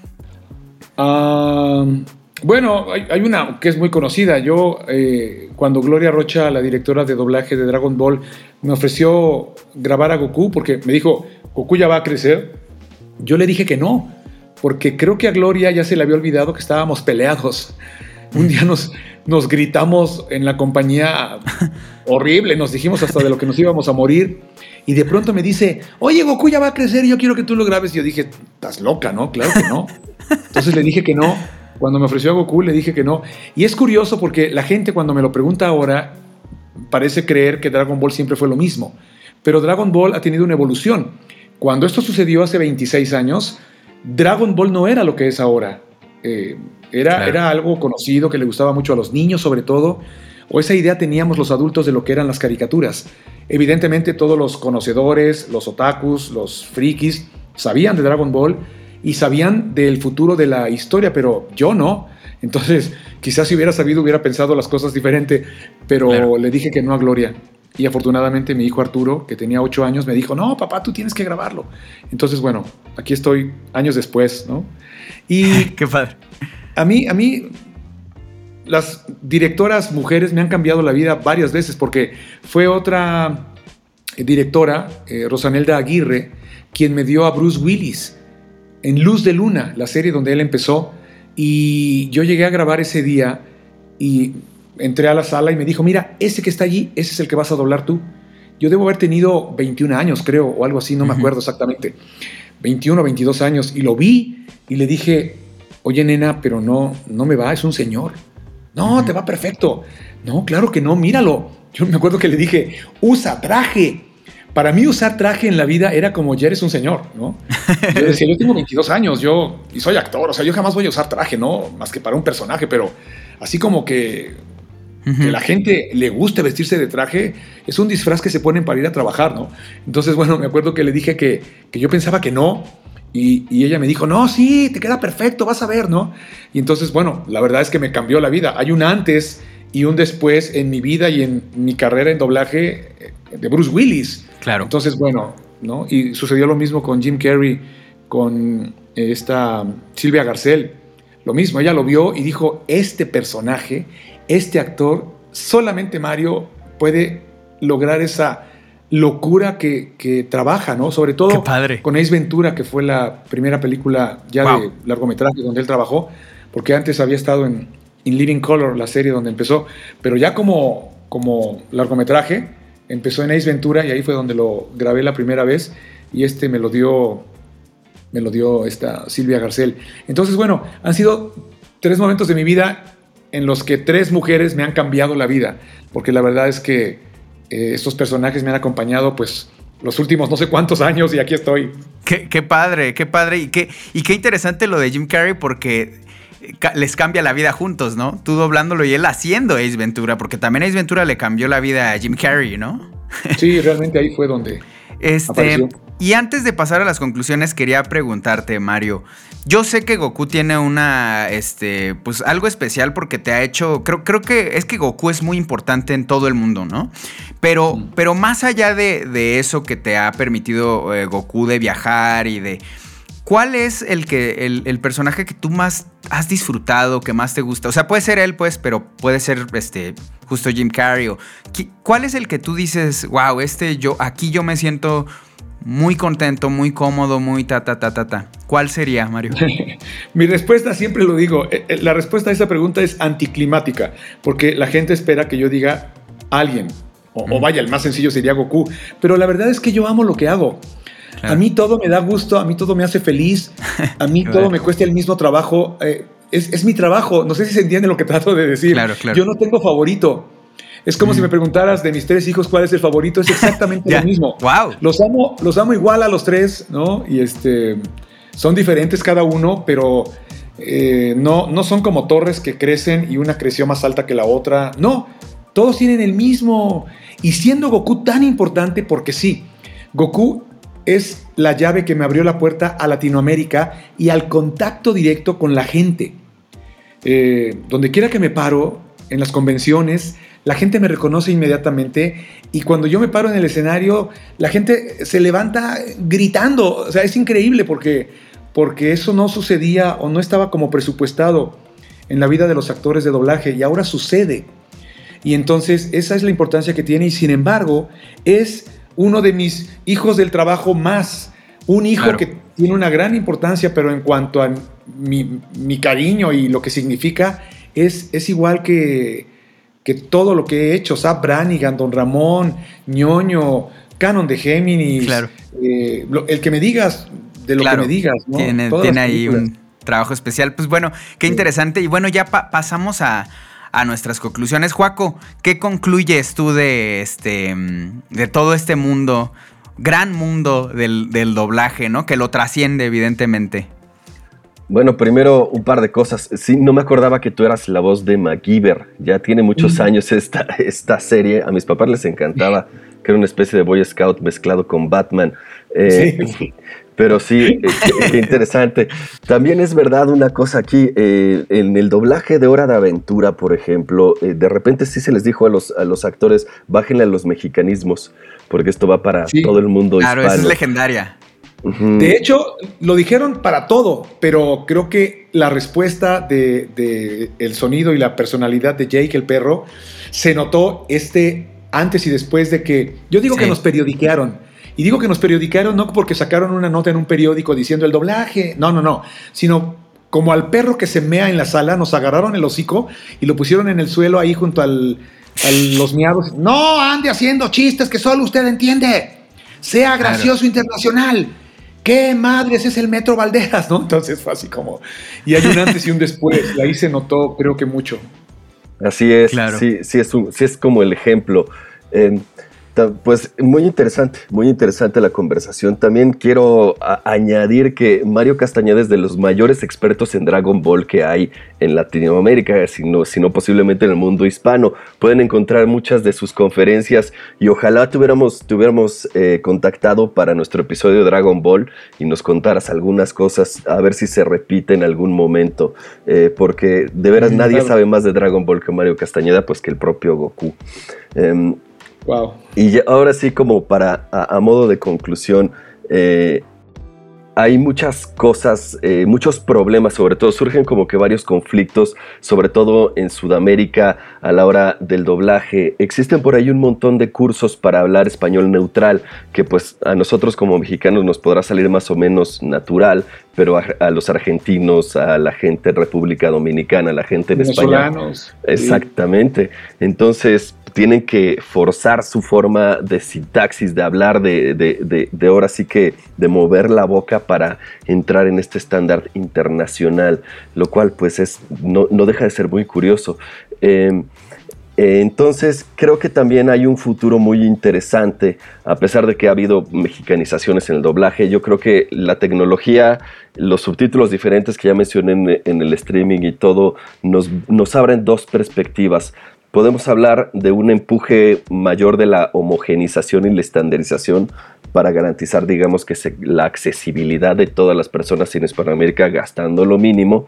Bueno, hay una que es muy conocida. Yo, cuando Gloria Rocha, la directora de doblaje de Dragon Ball, me ofreció grabar a Goku porque me dijo, Goku ya va a crecer, yo le dije que no, porque creo que a Gloria ya se le había olvidado que estábamos peleados. Un día nos gritamos en la compañía horrible, nos dijimos hasta de lo que nos íbamos a morir, y de pronto me dice, oye, Goku ya va a crecer y yo quiero que tú lo grabes. Y yo dije, estás loca, ¿no? Claro que no. Entonces le dije que no. Cuando me ofreció a Goku le dije que no. Y es curioso porque la gente cuando me lo pregunta ahora parece creer que Dragon Ball siempre fue lo mismo. Pero Dragon Ball ha tenido una evolución. Cuando esto sucedió hace 26 años, Dragon Ball no era lo que es ahora. Era algo conocido que le gustaba mucho a los niños sobre todo. O esa idea teníamos los adultos de lo que eran las caricaturas. Evidentemente todos los conocedores, los otakus, los frikis sabían de Dragon Ball y sabían del futuro de la historia, pero yo no. Entonces, quizás si hubiera sabido, hubiera pensado las cosas diferente, pero le dije que no a Gloria. Y afortunadamente mi hijo Arturo, que tenía 8 años, me dijo, no, papá, tú tienes que grabarlo. Entonces, bueno, aquí estoy años después, ¿no? Y qué padre. A mí, las directoras mujeres me han cambiado la vida varias veces, porque fue otra directora, Rosanelda Aguirre, quien me dio a Bruce Willis en Luz de Luna, la serie donde él empezó, y yo llegué a grabar ese día y entré a la sala y me dijo, mira, ese que está allí, ese es el que vas a doblar tú. Yo debo haber tenido 21 años, creo, o algo así, no me acuerdo exactamente, 21 o 22 años, y lo vi y le dije, oye, nena, pero no me va, es un señor. No, te va perfecto. No, claro que no, míralo. Yo me acuerdo que le dije, usa traje. Para mí usar traje en la vida era como, ya eres un señor, ¿no? Yo decía, yo tengo 22 años, y soy actor, o sea, yo jamás voy a usar traje, ¿no? Más que para un personaje, pero así como que que la gente le guste vestirse de traje, es un disfraz que se ponen para ir a trabajar, ¿no? Entonces, bueno, me acuerdo que le dije que yo pensaba que no, y ella me dijo, no, sí, te queda perfecto, vas a ver, ¿no? Y entonces, bueno, la verdad es que me cambió la vida. Hay un antes y un después en mi vida y en mi carrera en doblaje de Bruce Willis. Claro. Entonces, bueno, ¿no? Y sucedió lo mismo con Jim Carrey, con esta Silvia Garcel. Lo mismo, ella lo vio y dijo, este personaje, este actor, solamente Mario puede lograr esa locura que trabaja, ¿no? Sobre todo con Ace Ventura, que fue la primera película ya de largometraje donde él trabajó, porque antes había estado en Living Color, la serie donde empezó, pero ya como largometraje empezó en Ace Ventura y ahí fue donde lo grabé la primera vez y me lo dio esta Silvia Garcel. Entonces, bueno, han sido 3 momentos de mi vida en los que 3 mujeres me han cambiado la vida, porque la verdad es que estos personajes me han acompañado pues los últimos no sé cuántos años y aquí estoy. Qué padre y qué interesante lo de Jim Carrey, porque les cambia la vida juntos, ¿no? Tú doblándolo y él haciendo Ace Ventura, porque también Ace Ventura le cambió la vida a Jim Carrey, ¿no? Sí, realmente ahí fue donde apareció. Y antes de pasar a las conclusiones, quería preguntarte, Mario. Yo sé que Goku tiene pues algo especial porque te ha hecho. Creo que es que Goku es muy importante en todo el mundo, ¿no? Pero más allá de eso que te ha permitido Goku de viajar y de. ¿Cuál es el personaje que tú más has disfrutado, que más te gusta? O sea, puede ser él, pues, pero puede ser justo Jim Carrey. ¿Cuál es el que tú dices, wow, aquí yo me siento muy contento, muy cómodo, muy ta? ¿Cuál sería, Mario? Mi respuesta, siempre lo digo, la respuesta a esa pregunta es anticlimática, porque la gente espera que yo diga alguien, o vaya, el más sencillo sería Goku, pero la verdad es que yo amo lo que hago. Claro. A mí todo me da gusto, a mí todo me hace feliz, a mí todo me cuesta el mismo trabajo, es mi trabajo, no sé si se entiende lo que trato de decir. Claro. Yo no tengo favorito. Es como si me preguntaras de mis 3 hijos cuál es el favorito, es exactamente lo mismo. Wow. Los amo igual a los 3, ¿no? Y son diferentes cada uno, pero no son como torres que crecen y una creció más alta que la otra. No, todos tienen el mismo. Y siendo Goku tan importante, porque sí, Goku es la llave que me abrió la puerta a Latinoamérica y al contacto directo con la gente. Donde quiera que me paro, en las convenciones, la gente me reconoce inmediatamente y cuando yo me paro en el escenario, la gente se levanta gritando. O sea, es increíble porque eso no sucedía o no estaba como presupuestado en la vida de los actores de doblaje y ahora sucede. Y entonces esa es la importancia que tiene y sin embargo es uno de mis hijos del trabajo más. Un hijo claro. que tiene una gran importancia, pero en cuanto a mi cariño y lo que significa, es igual que todo lo que he hecho. Zap Brannigan, Don Ramón, Ñoño, Canon de Géminis. Claro. El que me digas, de lo claro. que me digas, ¿no? Tiene ahí un trabajo especial. Pues bueno, qué interesante. Y bueno, ya pasamos a nuestras conclusiones. Joaco, ¿qué concluyes tú de todo este mundo, gran mundo del doblaje, ¿no? Que lo trasciende, evidentemente. Bueno, primero un par de cosas. Sí, no me acordaba que tú eras la voz de MacGyver. Ya tiene muchos años esta serie. A mis papás les encantaba, que era una especie de Boy Scout mezclado con Batman. Sí. Pero sí, qué interesante. También es verdad una cosa aquí, en el doblaje de Hora de Aventura, por ejemplo, de repente sí se les dijo a los actores, bájenle a los mexicanismos, porque esto va para todo el mundo hispano. Claro, esa es legendaria. De hecho, lo dijeron para todo, pero creo que la respuesta de el sonido y la personalidad de Jake el perro se notó antes y después de que... Yo digo que nos periodiquearon. Y digo que nos periodicaron no porque sacaron una nota en un periódico diciendo el doblaje, no, sino como al perro que se mea en la sala, nos agarraron el hocico y lo pusieron en el suelo ahí junto a los miados. No ande haciendo chistes que solo usted entiende. Sea gracioso internacional. ¿Qué madres es el Metro Valderas? ¿No? Entonces fue así como... Y hay un antes y un después. Y ahí se notó, creo que mucho. Así es, claro. sí es como el ejemplo. Pues muy interesante la conversación. También quiero añadir que Mario Castañeda es de los mayores expertos en Dragon Ball que hay en Latinoamérica, sino posiblemente en el mundo hispano. Pueden encontrar muchas de sus conferencias y ojalá tuviéramos contactado para nuestro episodio de Dragon Ball y nos contaras algunas cosas, a ver si se repite en algún momento, porque de veras nadie sabe más de Dragon Ball que Mario Castañeda, pues que el propio Goku. Wow. Y ya, ahora sí, como a modo de conclusión, hay muchas cosas, muchos problemas, sobre todo surgen como que varios conflictos, sobre todo en Sudamérica a la hora del doblaje. Existen por ahí un montón de cursos para hablar español neutral, que pues a nosotros como mexicanos nos podrá salir más o menos natural, pero a los argentinos, a la gente en República Dominicana, a la gente en España. Venezolanos. Exactamente. Entonces tienen que forzar su forma de sintaxis, de hablar, de ahora sí que de mover la boca para entrar en este estándar internacional, lo cual pues no deja de ser muy curioso. Entonces creo que también hay un futuro muy interesante, a pesar de que ha habido mexicanizaciones en el doblaje. Yo creo que la tecnología, los subtítulos diferentes que ya mencioné en el streaming y todo, nos abren dos perspectivas. Podemos hablar de un empuje mayor de la homogenización y la estandarización para garantizar, digamos, que la accesibilidad de todas las personas en Hispanoamérica gastando lo mínimo.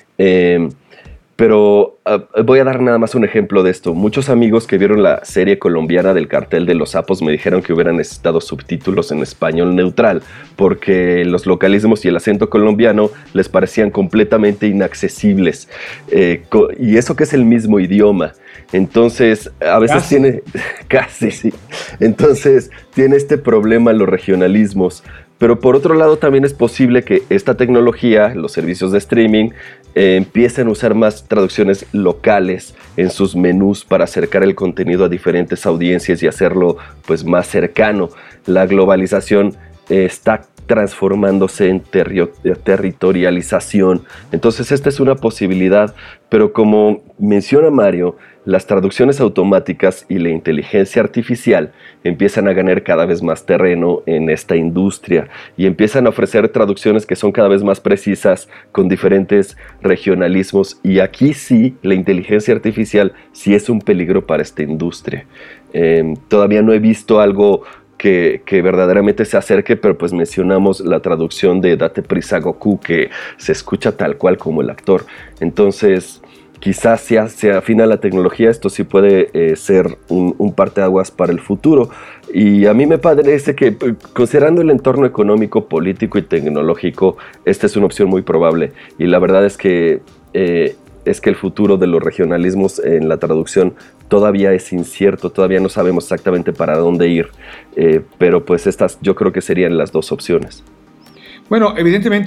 Pero voy a dar nada más un ejemplo de esto. Muchos amigos que vieron la serie colombiana del Cartel de los Sapos me dijeron que hubieran necesitado subtítulos en español neutral porque los localismos y el acento colombiano les parecían completamente inaccesibles. Y eso que es el mismo idioma. Entonces, a veces casi, sí. Entonces, tiene este problema los regionalismos. Pero por otro lado, también es posible que esta tecnología, los servicios de streaming, empiecen a usar más traducciones locales en sus menús para acercar el contenido a diferentes audiencias y hacerlo pues más cercano. La globalización está transformándose en territorialización. Entonces esta es una posibilidad, pero como menciona Mario, las traducciones automáticas y la inteligencia artificial empiezan a ganar cada vez más terreno en esta industria y empiezan a ofrecer traducciones que son cada vez más precisas con diferentes regionalismos, y aquí sí, la inteligencia artificial sí es un peligro para esta industria. Todavía no he visto algo que verdaderamente se acerque, pero pues mencionamos la traducción de Date prisa Goku, que se escucha tal cual como el actor. Entonces quizás si se afina la tecnología, esto sí puede ser un parteaguas para el futuro. Y a mí me parece que, considerando el entorno económico, político y tecnológico, esta es una opción muy probable. Y la verdad es que el futuro de los regionalismos en la traducción todavía es incierto, todavía no sabemos exactamente para dónde ir, pero pues estas yo creo que serían las dos opciones. Bueno, evidentemente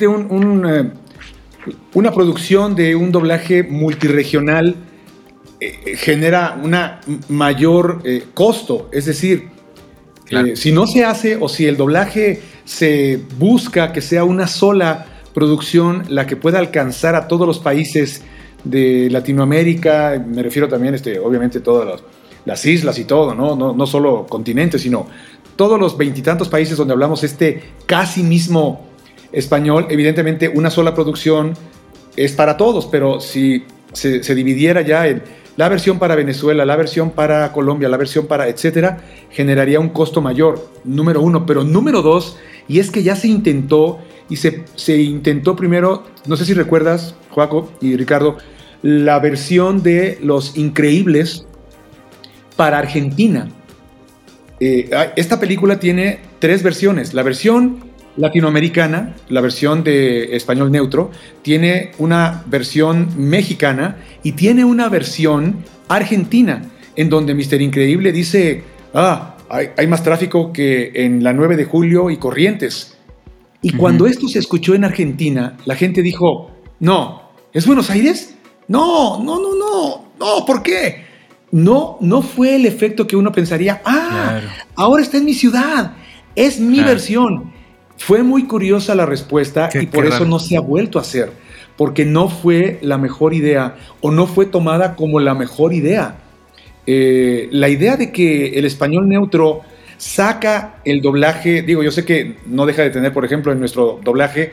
una producción de un doblaje multirregional genera una mayor costo, es decir, claro. Si no se hace o si el doblaje se busca que sea una sola producción la que pueda alcanzar a todos los países de Latinoamérica, me refiero también obviamente todas las islas y todo, no solo continentes, sino todos los veintitantos países donde hablamos casi mismo español. Evidentemente una sola producción es para todos, pero si se dividiera ya en la versión para Venezuela, la versión para Colombia, la versión para etcétera, generaría un costo mayor, número uno. Pero número dos, y es que ya se intentó, y se intentó primero, no sé si recuerdas, Joaco y Ricardo, la versión de Los Increíbles para Argentina. Esta película tiene 3 versiones. La versión latinoamericana, la versión de español neutro, tiene una versión mexicana y tiene una versión argentina, en donde Mr. Increíble dice, hay más tráfico que en la 9 de julio y Corrientes. Y cuando esto se escuchó en Argentina, la gente dijo, no, ¿es Buenos Aires? No, ¿por qué? No fue el efecto que uno pensaría, claro, ahora está en mi ciudad, es mi versión. Fue muy curiosa la respuesta y por eso no se ha vuelto a hacer, porque no fue la mejor idea o no fue tomada como la mejor idea. La idea de que el español neutro saca el doblaje, digo, yo sé que no deja de tener, por ejemplo, en nuestro doblaje,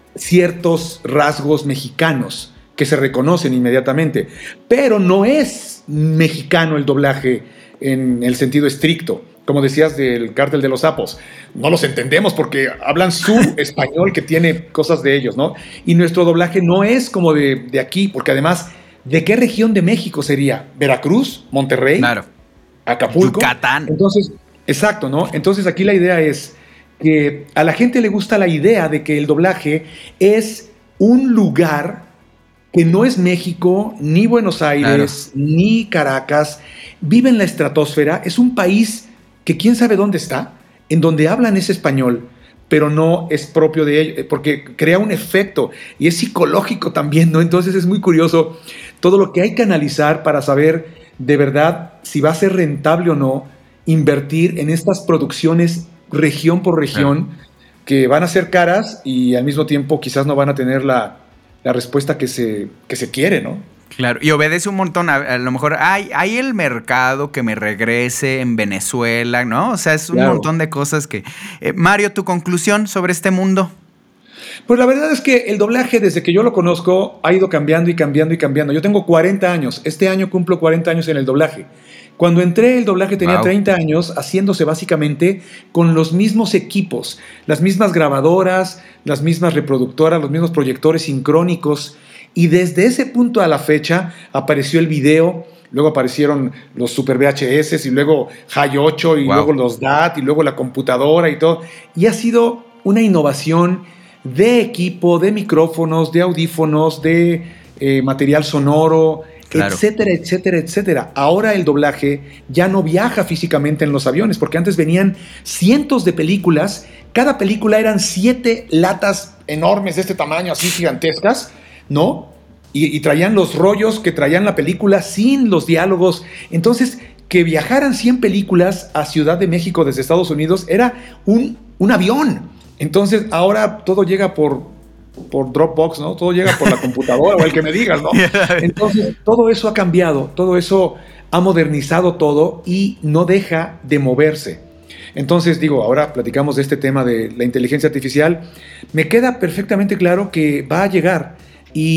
ciertos rasgos mexicanos que se reconocen inmediatamente, pero no es mexicano el doblaje en el sentido estricto. Como decías del Cártel de los Sapos, no los entendemos porque hablan su español que tiene cosas de ellos, ¿no? Y nuestro doblaje no es como de aquí, porque además, ¿de qué región de México sería? ¿Veracruz? ¿Monterrey? Claro. ¿Acapulco? Yucatán. Entonces, exacto, ¿no? Entonces aquí la idea es que a la gente le gusta la idea de que el doblaje es un lugar que no es México, ni Buenos Aires, ni Caracas, vive en la estratosfera, es un país que quién sabe dónde está, en donde hablan ese español, pero no es propio de ellos, porque crea un efecto y es psicológico también, ¿no? Entonces es muy curioso todo lo que hay que analizar para saber de verdad si va a ser rentable o no invertir en estas producciones región por región, que van a ser caras y al mismo tiempo quizás no van a tener la respuesta que se quiere, ¿no? Claro, y obedece un montón, a lo mejor hay el mercado que me regrese en Venezuela, ¿no? O sea, es un montón de cosas que... Mario, ¿tu conclusión sobre este mundo? Pues la verdad es que el doblaje, desde que yo lo conozco, ha ido cambiando y cambiando y cambiando. Yo tengo 40 años, este año cumplo 40 años en el doblaje. Cuando entré, el doblaje tenía 30 años, haciéndose básicamente con los mismos equipos, las mismas grabadoras, las mismas reproductoras, los mismos proyectores sincrónicos. Y desde ese punto a la fecha apareció el video, luego aparecieron los Super VHS y luego High 8 y luego los DAT y luego la computadora y todo. Y ha sido una innovación de equipo, de micrófonos, de audífonos, de material sonoro, etcétera, etcétera, etcétera. Ahora el doblaje ya no viaja físicamente en los aviones, porque antes venían cientos de películas, cada película eran 7 latas enormes de este tamaño, así gigantescas, ¿no? Y traían los rollos que traían la película sin los diálogos. Entonces, que viajaran 100 películas a Ciudad de México desde Estados Unidos era un avión. Entonces, ahora todo llega por Dropbox, ¿no? Todo llega por la computadora o el que me digas, ¿no? Entonces, todo eso ha cambiado, todo eso ha modernizado todo y no deja de moverse. Entonces, digo, ahora platicamos de este tema de la inteligencia artificial. Me queda perfectamente claro que va a llegar.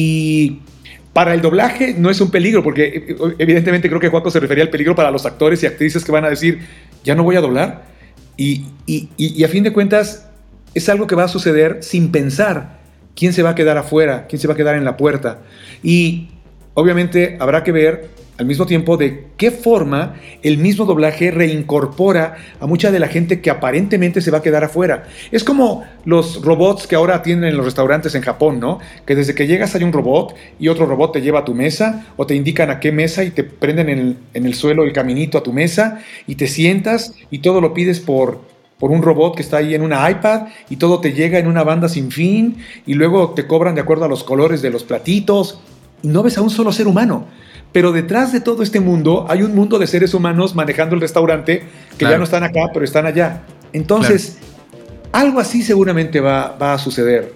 Y para el doblaje no es un peligro, porque evidentemente creo que Juaco se refería al peligro para los actores y actrices que van a decir, ya no voy a doblar. Y a fin de cuentas es algo que va a suceder sin pensar quién se va a quedar afuera, quién se va a quedar en la puerta. Y obviamente habrá que ver al mismo tiempo de qué forma el mismo doblaje reincorpora a mucha de la gente que aparentemente se va a quedar afuera. Es como los robots que ahora tienen en los restaurantes en Japón, ¿no? Que desde que llegas hay un robot y otro robot te lleva a tu mesa o te indican a qué mesa y te prenden en el suelo el caminito a tu mesa y te sientas y todo lo pides por un robot que está ahí en una iPad y todo te llega en una banda sin fin y luego te cobran de acuerdo a los colores de los platitos y no ves a un solo ser humano. Pero detrás de todo este mundo hay un mundo de seres humanos manejando el restaurante que ya no están acá, pero están allá. Entonces, algo así seguramente va a suceder.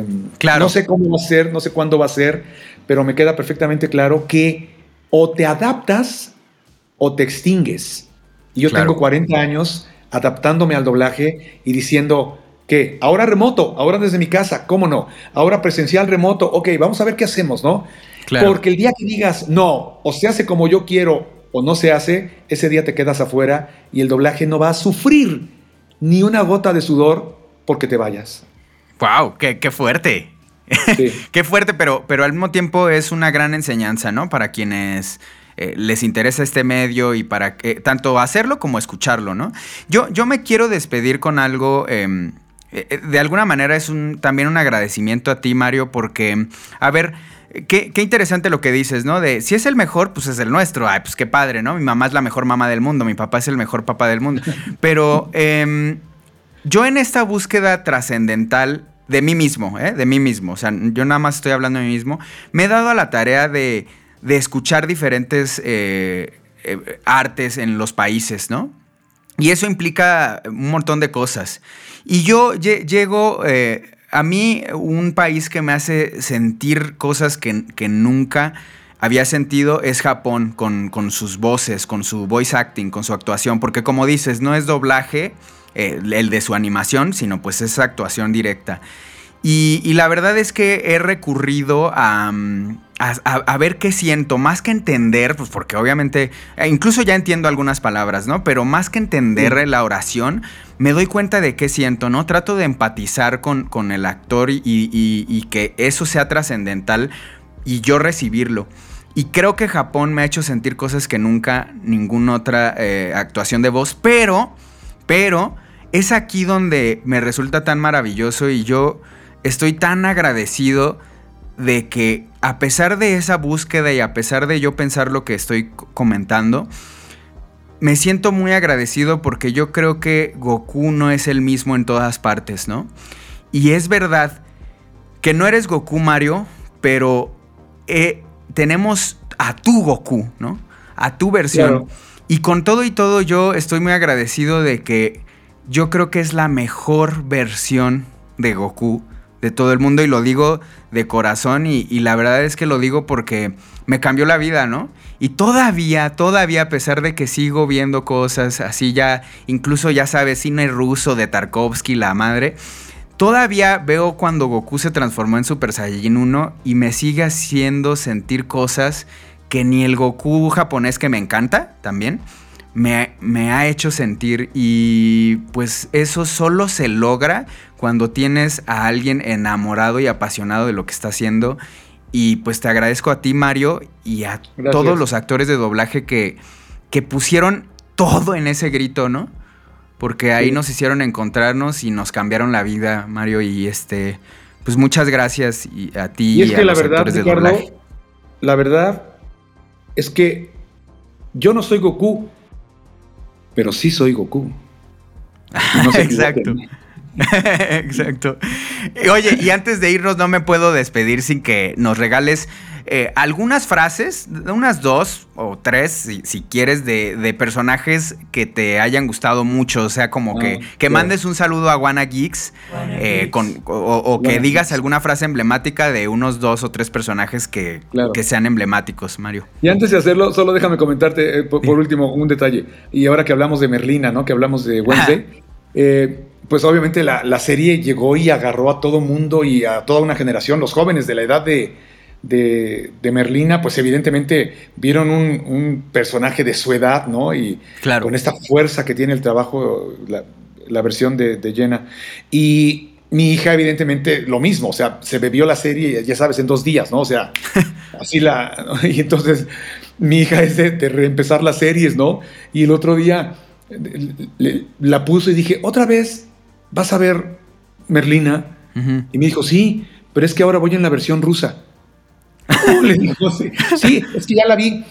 No sé cómo va a ser, no sé cuándo va a ser, pero me queda perfectamente claro que o te adaptas o te extingues. Y yo tengo 40 años adaptándome al doblaje y diciendo que ahora remoto, ahora desde mi casa, ¿cómo no? Ahora presencial remoto, ok, vamos a ver qué hacemos, ¿no? Claro. Porque el día que digas, no, o se hace como yo quiero o no se hace, ese día te quedas afuera y el doblaje no va a sufrir ni una gota de sudor porque te vayas. ¡Wow! ¡Qué fuerte! Sí. Qué fuerte, pero al mismo tiempo es una gran enseñanza, ¿no? Para quienes les interesa este medio y para tanto hacerlo como escucharlo, ¿no? Yo me quiero despedir con algo... de alguna manera es también un agradecimiento a ti, Mario, porque, a ver... Qué interesante lo que dices, ¿no? De si es el mejor, pues es el nuestro. Ay, pues qué padre, ¿no? Mi mamá es la mejor mamá del mundo, mi papá es el mejor papá del mundo. Pero yo en esta búsqueda trascendental de mí mismo, o sea, yo nada más estoy hablando de mí mismo, me he dado a la tarea de escuchar diferentes artes en los países, ¿no? Y eso implica un montón de cosas. Y yo llego... a mí, un país que me hace sentir cosas que nunca había sentido es Japón con sus voces, con su voice acting, con su actuación, porque como dices, no es doblaje el de su animación, sino pues es actuación directa. Y la verdad es que he recurrido a ver qué siento, más que entender, pues porque obviamente, incluso ya entiendo algunas palabras, ¿no? Pero más que entender la oración, me doy cuenta de qué siento, ¿no? Trato de empatizar con el actor y que eso sea trascendental y yo recibirlo. Y creo que Japón me ha hecho sentir cosas que nunca ninguna otra actuación de voz, pero es aquí donde me resulta tan maravilloso y yo estoy tan agradecido de que a pesar de esa búsqueda y a pesar de yo pensar lo que estoy comentando, me siento muy agradecido porque yo creo que Goku no es el mismo en todas partes, ¿no? Y es verdad que no eres Goku, Mario, pero tenemos a tu Goku, ¿no? A tu versión. Claro. Y con todo y todo yo estoy muy agradecido de que yo creo que es la mejor versión de Goku de todo el mundo y lo digo de corazón y la verdad es que lo digo porque me cambió la vida, ¿no? Y todavía, a pesar de que sigo viendo cosas así ya, incluso ya sabes, cine ruso de Tarkovsky, la madre, todavía veo cuando Goku se transformó en Super Saiyajin 1 y me sigue haciendo sentir cosas que ni el Goku japonés, que me encanta también, me ha hecho sentir. Y pues eso solo se logra cuando tienes a alguien enamorado y apasionado de lo que está haciendo. Y pues te agradezco a ti, Mario, y a todos los actores de doblaje que pusieron todo en ese grito, ¿no? Porque ahí nos hicieron encontrarnos y nos cambiaron la vida, Mario. Y pues muchas gracias a ti y a los actores de doblaje. La verdad es que yo no soy Goku, pero sí soy Goku. No se Exacto. Exacto. Oye, y antes de irnos no me puedo despedir sin que nos regales algunas frases, unas 2 o 3, si quieres, de personajes que te hayan gustado mucho. O sea, como que mandes un saludo a Wanna Geeks, o que digas alguna frase emblemática de unos 2 o 3 personajes que sean emblemáticos, Mario. Y antes de hacerlo, solo déjame comentarte por último un detalle. Y ahora que hablamos de Merlina, ¿no? Que hablamos de Wednesday, pues obviamente la serie llegó y agarró a todo mundo y a toda una generación. Los jóvenes de la edad de Merlina, pues evidentemente vieron un personaje de su edad, ¿no? Y con esta fuerza que tiene el trabajo, la versión de Jenna. Y mi hija, evidentemente, lo mismo. O sea, se bebió la serie, ya sabes, en 2 días, ¿no? O sea, así y entonces mi hija es de reempezar las series, ¿no? Y el otro día la puso y dije, ¿otra vez vas a ver Merlina? Uh-huh. Y me dijo, sí, pero es que ahora voy en la versión rusa. Le dijo, sí, es que ya la vi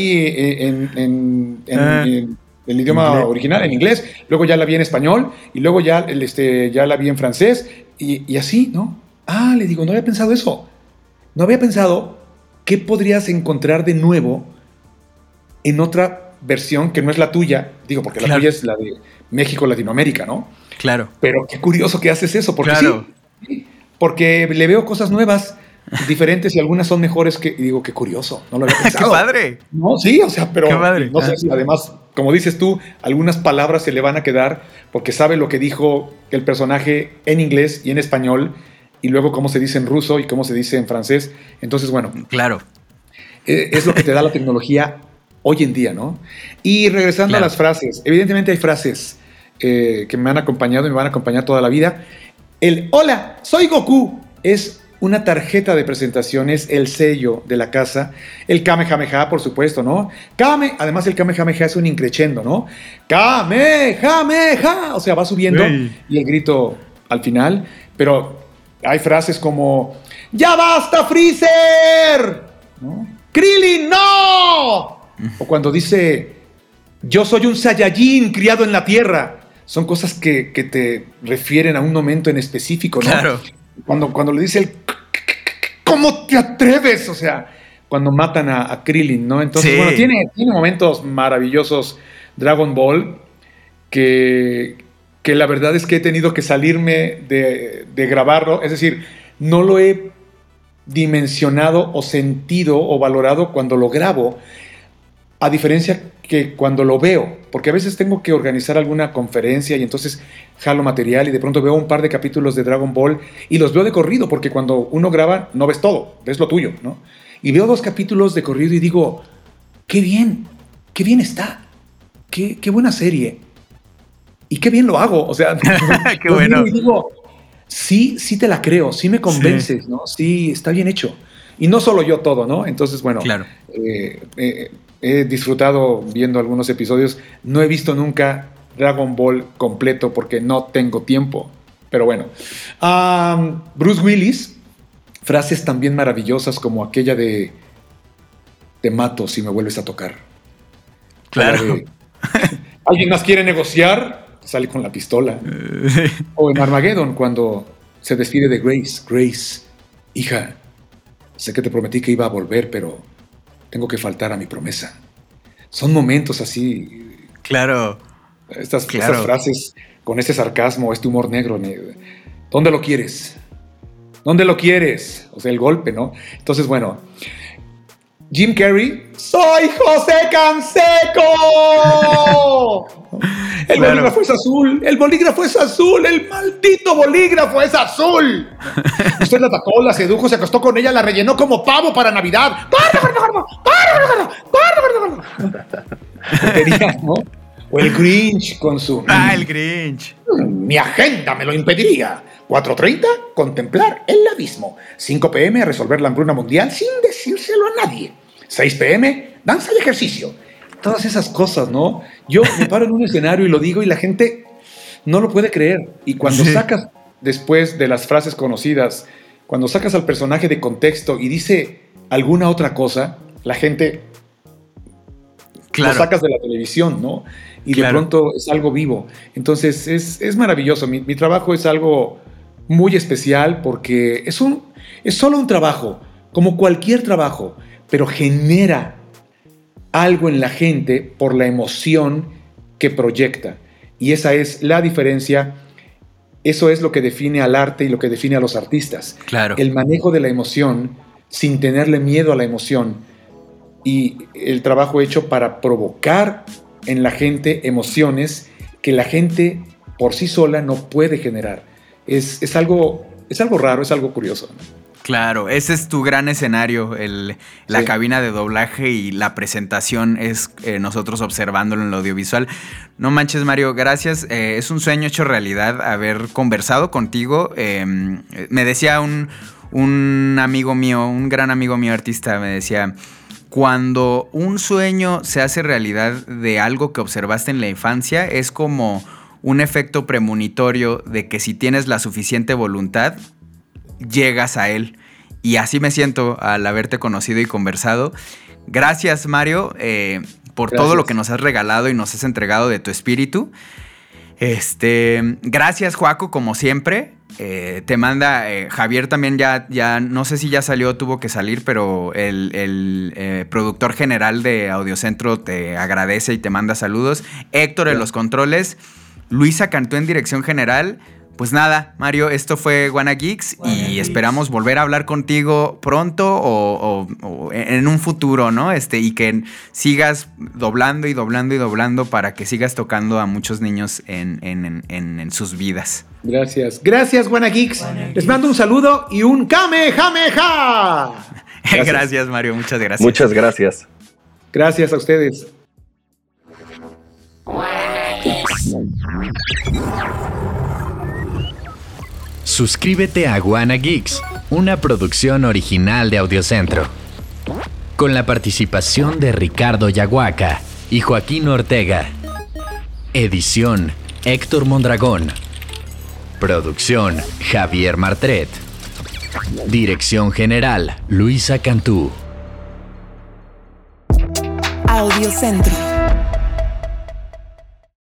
en el idioma original, en inglés, luego ya la vi en español, y luego ya la vi en francés, y así, ¿no? Le digo, no había pensado eso. No había pensado qué podrías encontrar de nuevo en otra versión que no es la tuya, digo, porque la tuya es la de México, Latinoamérica, ¿no? Claro. Pero qué curioso que haces eso, porque sí, porque le veo cosas nuevas, diferentes, y algunas son mejores que, y digo, qué curioso, no lo había pensado. ¡Qué padre! No, sí, o sea, pero no sé si además, como dices tú, algunas palabras se le van a quedar porque sabe lo que dijo el personaje en inglés y en español, y luego cómo se dice en ruso y cómo se dice en francés. Entonces, bueno. Claro. Es lo que te da la tecnología hoy en día, ¿no? Y regresando a las frases, evidentemente hay frases que me han acompañado y me van a acompañar toda la vida. El hola, soy Goku es una tarjeta de presentación, es el sello de la casa. El Kamehameha, por supuesto, ¿no? Además el Kamehameha es un increchendo, ¿no? Kamehameha, o sea, va subiendo y el grito al final. Pero hay frases como ¡ya basta, Freezer! ¿No? ¡Krillin, no! O cuando dice yo soy un Saiyajin criado en la tierra. Son cosas que te refieren a un momento en específico, ¿no? Claro. Cuando le dice ¿cómo te atreves? O sea, cuando matan a Krillin, ¿no? Entonces, bueno, tiene momentos maravillosos Dragon Ball que la verdad es que he tenido que salirme de grabarlo. Es decir, no lo he dimensionado o sentido o valorado cuando lo grabo, a diferencia que cuando lo veo, porque a veces tengo que organizar alguna conferencia y entonces jalo material y de pronto veo un par de capítulos de Dragon Ball y los veo de corrido, porque cuando uno graba no ves todo, ves lo tuyo, ¿no? Y veo 2 capítulos de corrido y digo, qué bien está, qué buena serie y qué bien lo hago, o sea, qué bueno. Y digo, sí te la creo, sí me convences, sí. ¿No? Sí, está bien hecho. Y no solo yo todo, ¿no? Entonces, bueno, claro. He disfrutado viendo algunos episodios. No he visto nunca Dragon Ball completo porque no tengo tiempo. Pero bueno. Bruce Willis, frases también maravillosas como aquella de te mato si me vuelves a tocar. Claro. ¿Alguien más quiere negociar? Sale con la pistola. O en Armageddon, cuando se despide de Grace. Grace, hija, sé que te prometí que iba a volver, pero tengo que faltar a mi promesa. Son momentos así. Claro. Estas frases con ese sarcasmo, este humor negro. ¿Dónde lo quieres? ¿Dónde lo quieres? O sea, el golpe, ¿no? Entonces, bueno. Jim Carrey. ¡Soy José Canseco! El bolígrafo es azul. El bolígrafo es azul. El maldito bolígrafo es azul. Usted la atacó, la sedujo, se acostó con ella, la rellenó como pavo para Navidad. ¿No? O el Grinch con su... el Grinch. Mi agenda me lo impediría. 4:30, contemplar el abismo. 5 p.m, resolver la hambruna mundial sin decírselo a nadie. 6 p.m, danza y ejercicio. Todas esas cosas, ¿no? Yo me paro en un escenario y lo digo y la gente no lo puede creer. Y cuando sacas, después de las frases conocidas, cuando sacas al personaje de contexto y dice alguna otra cosa, la gente lo sacas de la televisión, ¿no? Y de pronto es algo vivo. Entonces es maravilloso. Mi trabajo es algo muy especial porque es solo un trabajo, como cualquier trabajo, pero genera algo en la gente por la emoción que proyecta. Y esa es la diferencia. Eso es lo que define al arte y lo que define a los artistas. Claro. El manejo de la emoción sin tenerle miedo a la emoción. Y el trabajo hecho para provocar en la gente emociones que la gente por sí sola no puede generar. Es algo raro, es algo curioso, ¿no? Claro, ese es tu gran escenario, la cabina de doblaje y la presentación es nosotros observándolo en lo audiovisual. No manches, Mario, gracias. Es un sueño hecho realidad haber conversado contigo. Me decía un amigo mío, un gran amigo mío artista, me decía, cuando un sueño se hace realidad de algo que observaste en la infancia, es como un efecto premonitorio de que si tienes la suficiente voluntad, llegas a él. Y así me siento al haberte conocido y conversado. Gracias, Mario, por todo lo que nos has regalado y nos has entregado de tu espíritu. Gracias, Joaco, como siempre. Te manda Javier también, ya no sé si ya salió, tuvo que salir, pero el productor general de Audiocentro te agradece y te manda saludos. Héctor en los controles, Luisa Cantú en dirección general. Pues nada, Mario, esto fue Wanna Geeks y esperamos volver a hablar contigo pronto o en un futuro, ¿no? Y que sigas doblando y doblando y doblando para que sigas tocando a muchos niños en sus vidas. Gracias. Gracias, Wanna Geeks. Les mando un saludo y un Kamehameha. Gracias, Mario. Muchas gracias. Muchas gracias. Gracias a ustedes. Suscríbete a Wanna Geeks, una producción original de Audiocentro. Con la participación de Ricardo Yaguaca y Joaquín Ortega. Edición, Héctor Mondragón. Producción, Javier Martret. Dirección general, Luisa Cantú. Audiocentro.